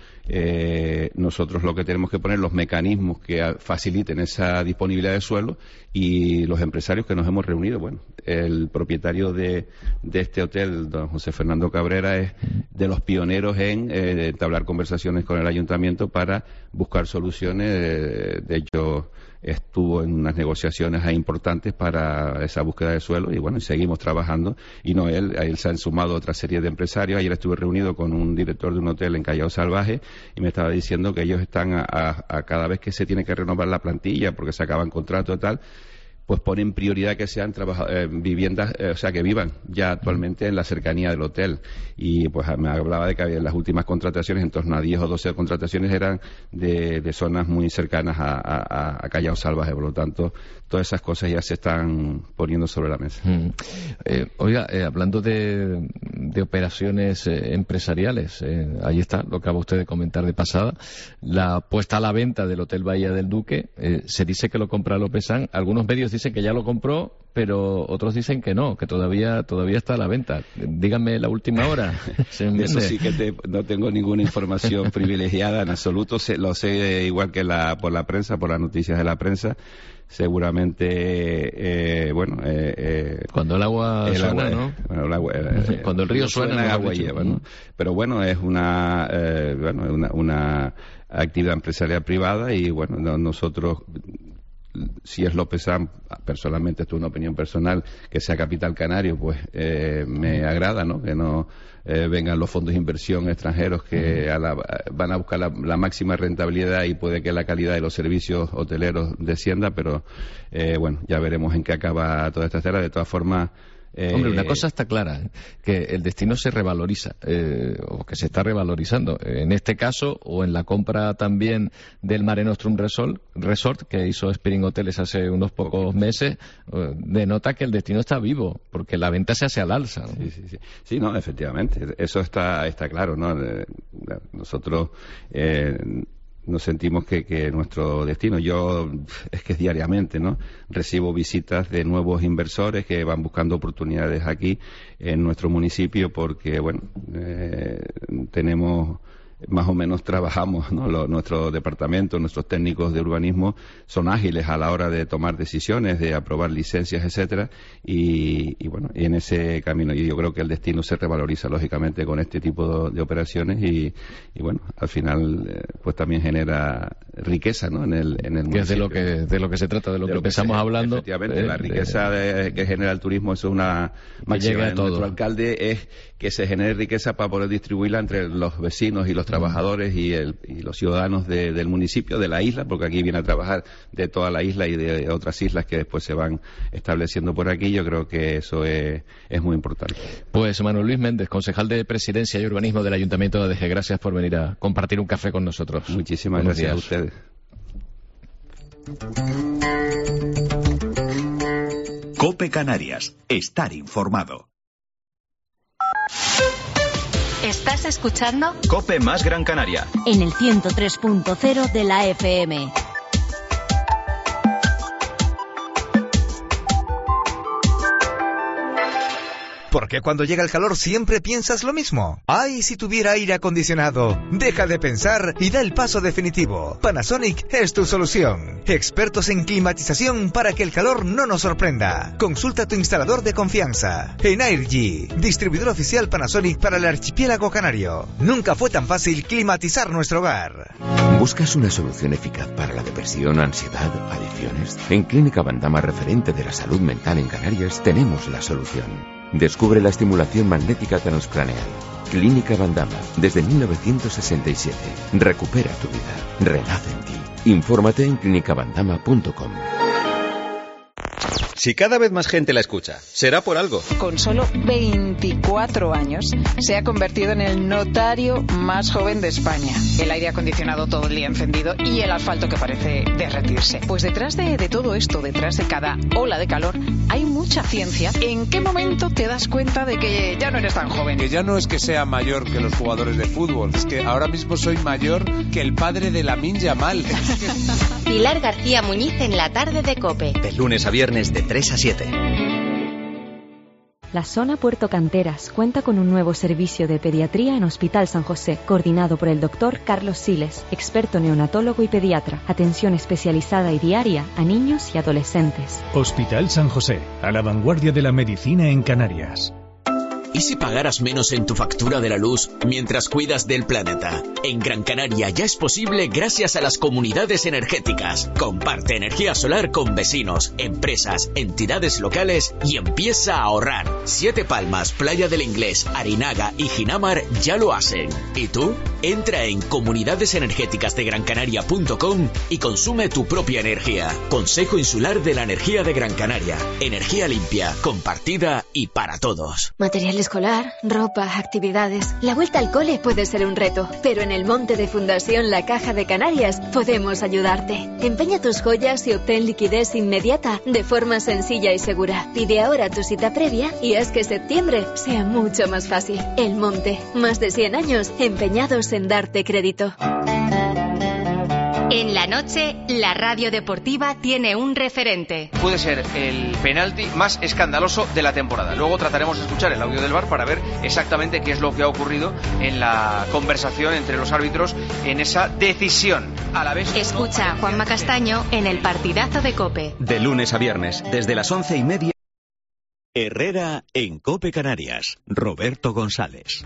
nosotros lo que tenemos que poner los mecanismos que faciliten esa disponibilidad de suelo, y los empresarios que nos hemos reunido. Bueno, el propietario de este hotel, don José Fernando Cabrera, es de los pioneros en entablar conversaciones con el ayuntamiento para buscar soluciones. De hecho, estuvo en unas negociaciones importantes para esa búsqueda de suelo, y bueno, seguimos trabajando. Y no él, a él se han sumado otra serie de empresarios. Ayer estuve reunido con un director de un hotel en Callao Salvaje y me estaba diciendo que ellos están a cada vez que se tiene que renovar la plantilla porque se acaban contratos y tal, pues ponen prioridad que sean viviendas, o sea, que vivan ya actualmente en la cercanía del hotel. Y pues me hablaba de que las últimas contrataciones, en torno a 10 o 12 contrataciones, eran de zonas muy cercanas a Callao Salvaje. Por lo tanto, todas esas cosas ya se están poniendo sobre la mesa. Oiga, hablando de operaciones empresariales, ahí está, lo acaba usted de comentar de pasada, la puesta a la venta del Hotel Bahía del Duque. Se dice que lo compra Lopezán. Algunos medios dicen que ya lo compró, pero otros dicen que no, que todavía está a la venta. Díganme la última hora. Eso sí que no tengo ninguna información privilegiada en absoluto. Lo sé igual que por la prensa, por las noticias de la prensa. Seguramente, cuando el agua suena, ¿no? Bueno, cuando el río suena, el agua lleva, ¿no? Pero bueno, es una actividad empresarial privada, y bueno, nosotros, si es Lopezán, personalmente, esto es una opinión personal, que sea capital canario, pues me agrada, ¿no? Que no vengan los fondos de inversión extranjeros que van a buscar la máxima rentabilidad, y puede que la calidad de los servicios hoteleros descienda, pero bueno, ya veremos en qué acaba toda esta tela. De todas formas, hombre, una cosa está clara, que el destino se revaloriza, o que se está revalorizando. En este caso, o en la compra también del Mare Nostrum Resort, que hizo Spirit Hoteles hace unos pocos meses, denota que el destino está vivo, porque la venta se hace al alza, ¿no? Sí, no, efectivamente, eso está claro, ¿no? Nosotros nos sentimos que nuestro destino, es que es diariamente, ¿no? Recibo visitas de nuevos inversores que van buscando oportunidades aquí en nuestro municipio, porque bueno, tenemos, más o menos trabajamos, ¿no? Nuestro departamento, nuestros técnicos de urbanismo son ágiles a la hora de tomar decisiones, de aprobar licencias, etcétera, y bueno, y en ese camino, y yo creo que el destino se revaloriza lógicamente con este tipo de operaciones, y bueno, al final pues también genera riqueza, ¿no? En el municipio. Que es de lo que se trata, de lo que empezamos hablando. Efectivamente, la riqueza que genera el turismo, eso es una máxima de nuestro alcalde, es que se genere riqueza para poder distribuirla entre los vecinos y los trabajadores y los ciudadanos del municipio, de la isla, porque aquí viene a trabajar de toda la isla y de otras islas que después se van estableciendo por aquí. Yo creo que eso es muy importante. Pues Manuel Luis Méndez, concejal de Presidencia y Urbanismo del Ayuntamiento de ADG, gracias por venir a compartir un café con nosotros. Muchísimas gracias a ustedes. COPE Canarias. Estar informado. ¿Estás escuchando? COPE más Gran Canaria. En el 103.0 de la FM. ¿Por qué cuando llega el calor siempre piensas lo mismo? ¡Ay, si tuviera aire acondicionado! Deja de pensar y da el paso definitivo. Panasonic es tu solución. Expertos en climatización para que el calor no nos sorprenda. Consulta a tu instalador de confianza. Energy, distribuidor oficial Panasonic para el archipiélago canario. Nunca fue tan fácil climatizar nuestro hogar. ¿Buscas una solución eficaz para la depresión, ansiedad, adicciones? En Clínica Bandama, referente de la salud mental en Canarias, tenemos la solución. Descubre la estimulación magnética transcraneal. Clínica Bandama, desde 1967. Recupera tu vida. Renace en ti. Infórmate en clinicabandama.com. Si cada vez más gente la escucha, será por algo. Con solo 24 años, se ha convertido en el notario más joven de España. El aire acondicionado todo el día encendido y el asfalto que parece derretirse. Pues detrás de todo esto, detrás de cada ola de calor, hay mucha ciencia. ¿En qué momento te das cuenta de que ya no eres tan joven? Que ya no es que sea mayor que los jugadores de fútbol, es que ahora mismo soy mayor que el padre de Lamine Yamal. Pilar García Muñiz en la tarde de COPE. De lunes a viernes de 3 a 7. La zona Puerto Canteras cuenta con un nuevo servicio de pediatría en Hospital San José, coordinado por el doctor Carlos Siles, experto neonatólogo y pediatra. Atención especializada y diaria a niños y adolescentes. Hospital San José, a la vanguardia de la medicina en Canarias. ¿Y si pagaras menos en tu factura de la luz mientras cuidas del planeta? En Gran Canaria ya es posible gracias a las comunidades energéticas. Comparte energía solar con vecinos, empresas, entidades locales y empieza a ahorrar. Siete Palmas, Playa del Inglés, Arinaga y Ginamar ya lo hacen. ¿Y tú? Entra en comunidadesenergéticasdegrancanaria.com y consume tu propia energía. Consejo Insular de la Energía de Gran Canaria. Energía limpia, compartida y para todos. Material escolar, ropa, actividades. La vuelta al cole puede ser un reto, pero en el monte de Fundación La Caja de Canarias podemos ayudarte. Empeña tus joyas y obtén liquidez inmediata de forma sencilla y segura. Pide ahora tu cita previa y haz que septiembre sea mucho más fácil. El Monte, más de 100 años empeñados en darte crédito. En la noche, la radio deportiva tiene un referente. Puede ser el penalti más escandaloso de la temporada. Luego trataremos de escuchar el audio del VAR para ver exactamente qué es lo que ha ocurrido en la conversación entre los árbitros en esa decisión. A la vez, escucha a Juanma Castaño en el partidazo de COPE. De lunes a viernes, desde las 11:30. Herrera en COPE Canarias. Roberto González.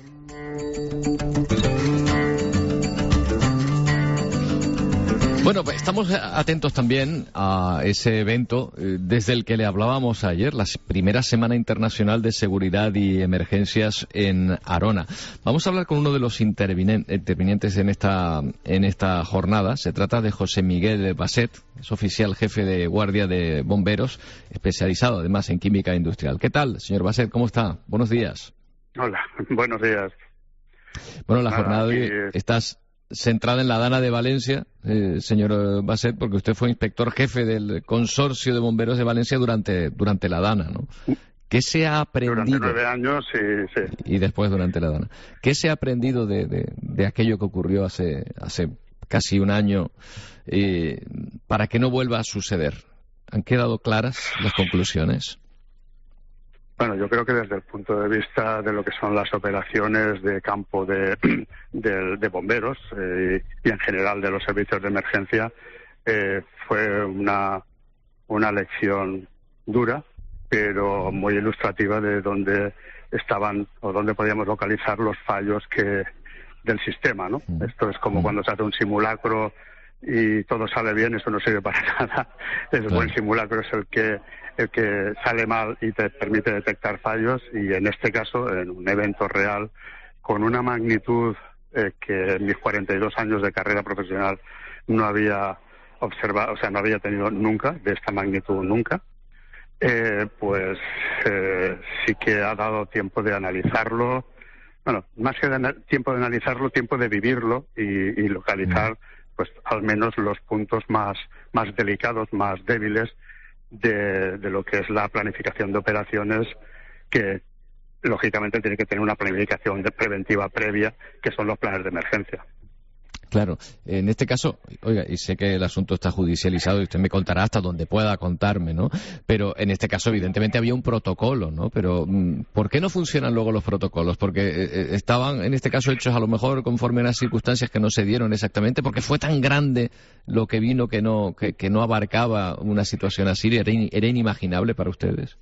Bueno, pues estamos atentos también a ese evento desde el que le hablábamos ayer, la primera Semana Internacional de Seguridad y Emergencias en Arona. Vamos a hablar con uno de los intervinientes en esta jornada. Se trata de José Miguel Basset, es oficial jefe de guardia de bomberos, especializado además en química industrial. ¿Qué tal, señor Basset? ¿Cómo está? Buenos días. Hola, buenos días. Bueno, la jornada de hoy estás centrada en la Dana de Valencia, señor Basset, porque usted fue inspector jefe del Consorcio de Bomberos de Valencia durante la Dana, ¿no? ¿Qué se ha aprendido? Durante 9 años, sí. Y después durante la Dana. ¿Qué se ha aprendido de aquello que ocurrió hace casi un año para que no vuelva a suceder? ¿Han quedado claras las conclusiones? Bueno, yo creo que desde el punto de vista de lo que son las operaciones de campo de bomberos y en general de los servicios de emergencia, fue una lección dura, pero muy ilustrativa de dónde estaban o dónde podíamos localizar los fallos del sistema, ¿no? Esto es como cuando se hace un simulacro y todo sale bien, eso no sirve para nada. El buen simulacro es el que sale mal y te permite detectar fallos, y en este caso, en un evento real con una magnitud que en mis 42 años de carrera profesional no había observado, o sea, no había tenido nunca, de esta magnitud nunca, pues sí que ha dado tiempo de analizarlo, bueno, más que tiempo de analizarlo, tiempo de vivirlo y localizar pues al menos los puntos más delicados, más débiles de lo que es la planificación de operaciones, que lógicamente tiene que tener una planificación preventiva previa, que son los planes de emergencia. Claro, en este caso, oiga, y sé que el asunto está judicializado y usted me contará hasta donde pueda contarme, ¿no? Pero en este caso, evidentemente, había un protocolo, ¿no? Pero, ¿por qué no funcionan luego los protocolos? Porque estaban, en este caso, hechos a lo mejor conforme a unas circunstancias que no se dieron exactamente, porque fue tan grande lo que vino que no abarcaba una situación así, era inimaginable para ustedes.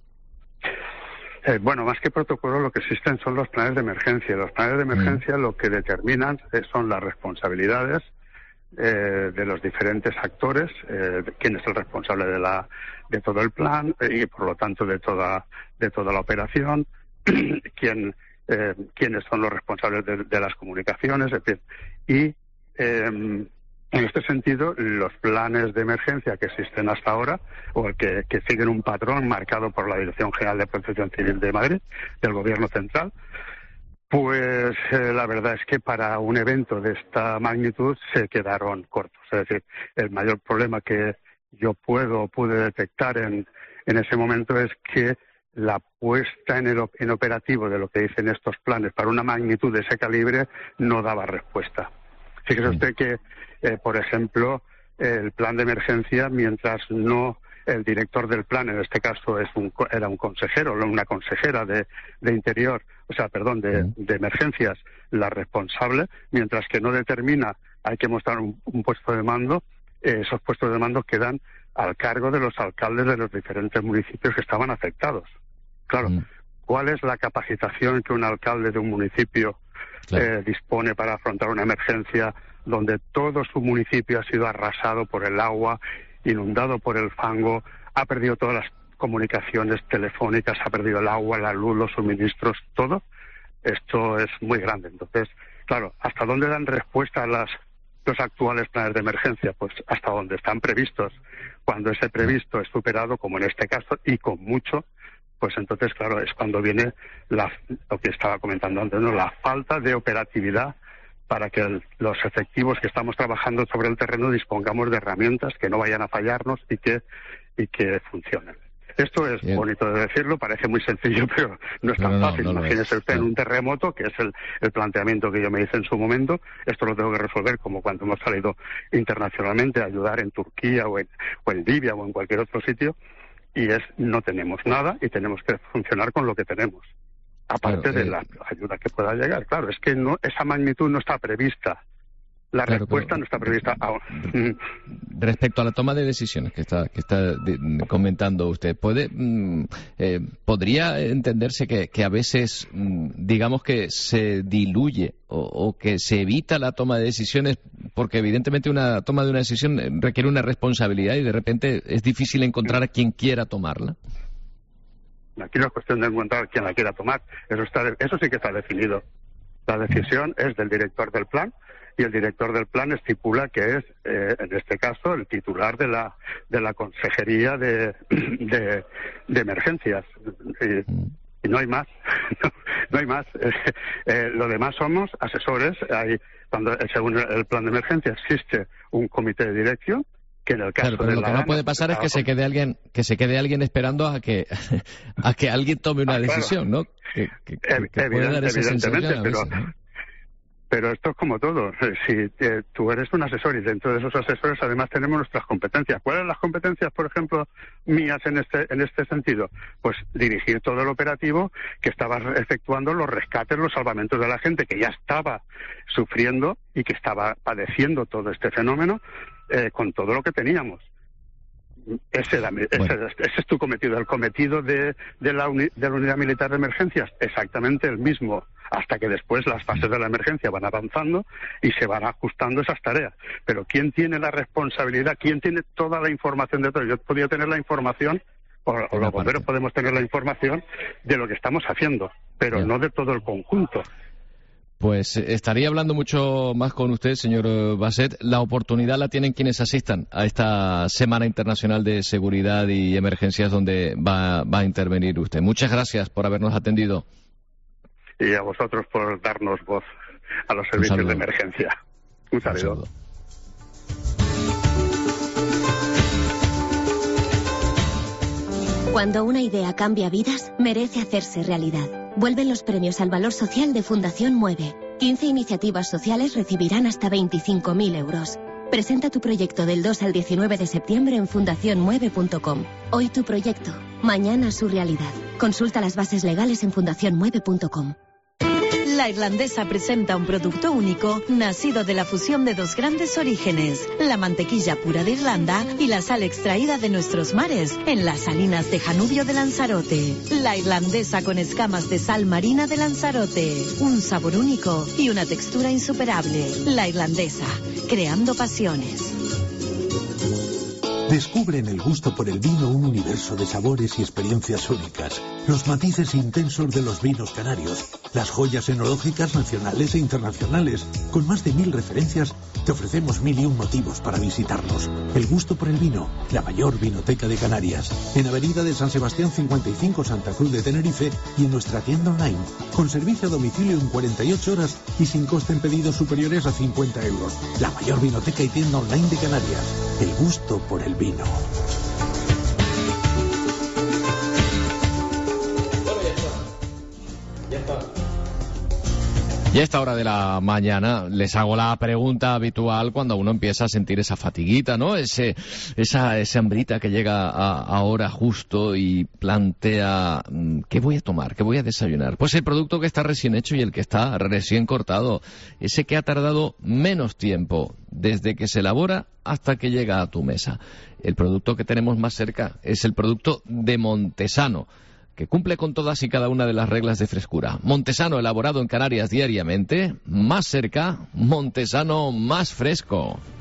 Bueno, más que protocolo, lo que existen son los planes de emergencia. Los planes de emergencia lo que determinan son las responsabilidades de los diferentes actores, quién es el responsable de todo el plan y, por lo tanto, de toda la operación, quién quiénes son los responsables de las comunicaciones, en fin. Y en este sentido, los planes de emergencia que existen hasta ahora, o que siguen un patrón marcado por la Dirección General de Protección Civil de Madrid, del Gobierno Central, pues la verdad es que para un evento de esta magnitud se quedaron cortos. Es decir, el mayor problema que yo pude detectar en ese momento es que la puesta en operativo de lo que dicen estos planes para una magnitud de ese calibre no daba respuesta. Fíjese usted que, por ejemplo, el plan de emergencia, mientras no el director del plan, en este caso era un consejero, una consejera de Interior, de emergencias, la responsable, mientras que no determina, hay que mostrar un puesto de mando, esos puestos de mando quedan al cargo de los alcaldes de los diferentes municipios que estaban afectados. Claro, ¿cuál es la capacitación que un alcalde de un municipio dispone para afrontar una emergencia donde todo su municipio ha sido arrasado por el agua, inundado por el fango, ha perdido todas las comunicaciones telefónicas, ha perdido el agua, la luz, los suministros, todo? Esto es muy grande. Entonces, claro, ¿hasta dónde dan respuesta los actuales planes de emergencia? Pues hasta donde están previstos. Cuando ese previsto es superado, como en este caso, y con mucho, pues entonces, claro, es cuando viene lo que estaba comentando antes, ¿no? La falta de operatividad para que los efectivos que estamos trabajando sobre el terreno dispongamos de herramientas que no vayan a fallarnos y que funcionen. Esto es bonito de decirlo, parece muy sencillo, pero no es tan fácil. Imagínese usted en un terremoto, que es el planteamiento que yo me hice en su momento. Esto lo tengo que resolver como cuando hemos salido internacionalmente a ayudar en Turquía o en Libia o en cualquier otro sitio, y no tenemos nada y tenemos que funcionar con lo que tenemos. Aparte de la ayuda que pueda llegar. Claro, es que esa magnitud no está prevista. La respuesta no está prevista aún. Respecto a la toma de decisiones que está comentando usted, ¿podría entenderse que a veces, digamos que se diluye o que se evita la toma de decisiones porque evidentemente una toma de una decisión requiere una responsabilidad y de repente es difícil encontrar a quien quiera tomarla? Aquí no es cuestión de encontrar quien la quiera tomar. Eso sí que está definido. La decisión es del director del plan y el director del plan estipula que es, en este caso, el titular de la Consejería de Emergencias. Y no hay más. No hay más. Lo demás somos asesores. Según el plan de emergencia existe un comité de dirección. Que en el caso pero lo que no puede pasar es que se quede alguien esperando a que alguien tome una decisión, ¿no? Que puede dar esa sensación a veces, ¿no? Pero esto es como todo. Si tú eres un asesor y dentro de esos asesores además tenemos nuestras competencias. ¿Cuáles son las competencias, por ejemplo, mías en este sentido? Pues dirigir todo el operativo que estaba efectuando los rescates, los salvamentos de la gente que ya estaba sufriendo y que estaba padeciendo todo este fenómeno con todo lo que teníamos. Ese es tu cometido. El cometido de la unidad militar de emergencias, exactamente el mismo, hasta que después las fases de la emergencia van avanzando y se van ajustando esas tareas. Pero ¿quién tiene la responsabilidad? ¿Quién tiene toda la información de todo? Yo podía tener la información, o los bomberos podemos tener la información de lo que estamos haciendo, pero no de todo el conjunto. Pues estaría hablando mucho más con usted, señor Basset. La oportunidad la tienen quienes asistan a esta Semana Internacional de Seguridad y Emergencias donde va a intervenir usted. Muchas gracias por habernos atendido. Y a vosotros por darnos voz a los servicios de emergencia. Un saludo. Cuando una idea cambia vidas, merece hacerse realidad. Vuelven los premios al valor social de Fundación Mueve. 15 iniciativas sociales recibirán hasta 25.000 euros. Presenta tu proyecto del 2 al 19 de septiembre en fundacionmueve.com. Hoy tu proyecto, mañana su realidad. Consulta las bases legales en fundacionmueve.com. La Irlandesa presenta un producto único nacido de la fusión de dos grandes orígenes, la mantequilla pura de Irlanda y la sal extraída de nuestros mares en las salinas de Janubio de Lanzarote. La Irlandesa con escamas de sal marina de Lanzarote, un sabor único y una textura insuperable. La Irlandesa, creando pasiones. Descubre en el gusto por el vino un universo de sabores y experiencias únicas. Los matices intensos de los vinos canarios, las joyas enológicas nacionales e internacionales. Con más de 1000 referencias, te ofrecemos 1001 motivos para visitarnos. El gusto por el vino, la mayor vinoteca de Canarias. En Avenida de San Sebastián 55, Santa Cruz de Tenerife, y en nuestra tienda online. Con servicio a domicilio en 48 horas y sin coste en pedidos superiores a 50 euros. La mayor vinoteca y tienda online de Canarias. El gusto por el vino. Y a esta hora de la mañana les hago la pregunta habitual cuando uno empieza a sentir esa fatiguita, ¿no? Esa hambrita que llega ahora justo y plantea ¿qué voy a tomar? ¿Qué voy a desayunar? Pues el producto que está recién hecho y el que está recién cortado. Ese que ha tardado menos tiempo desde que se elabora hasta que llega a tu mesa. El producto que tenemos más cerca es el producto de Montesano, que cumple con todas y cada una de las reglas de frescura. Montesano, elaborado en Canarias diariamente, más cerca, Montesano más fresco.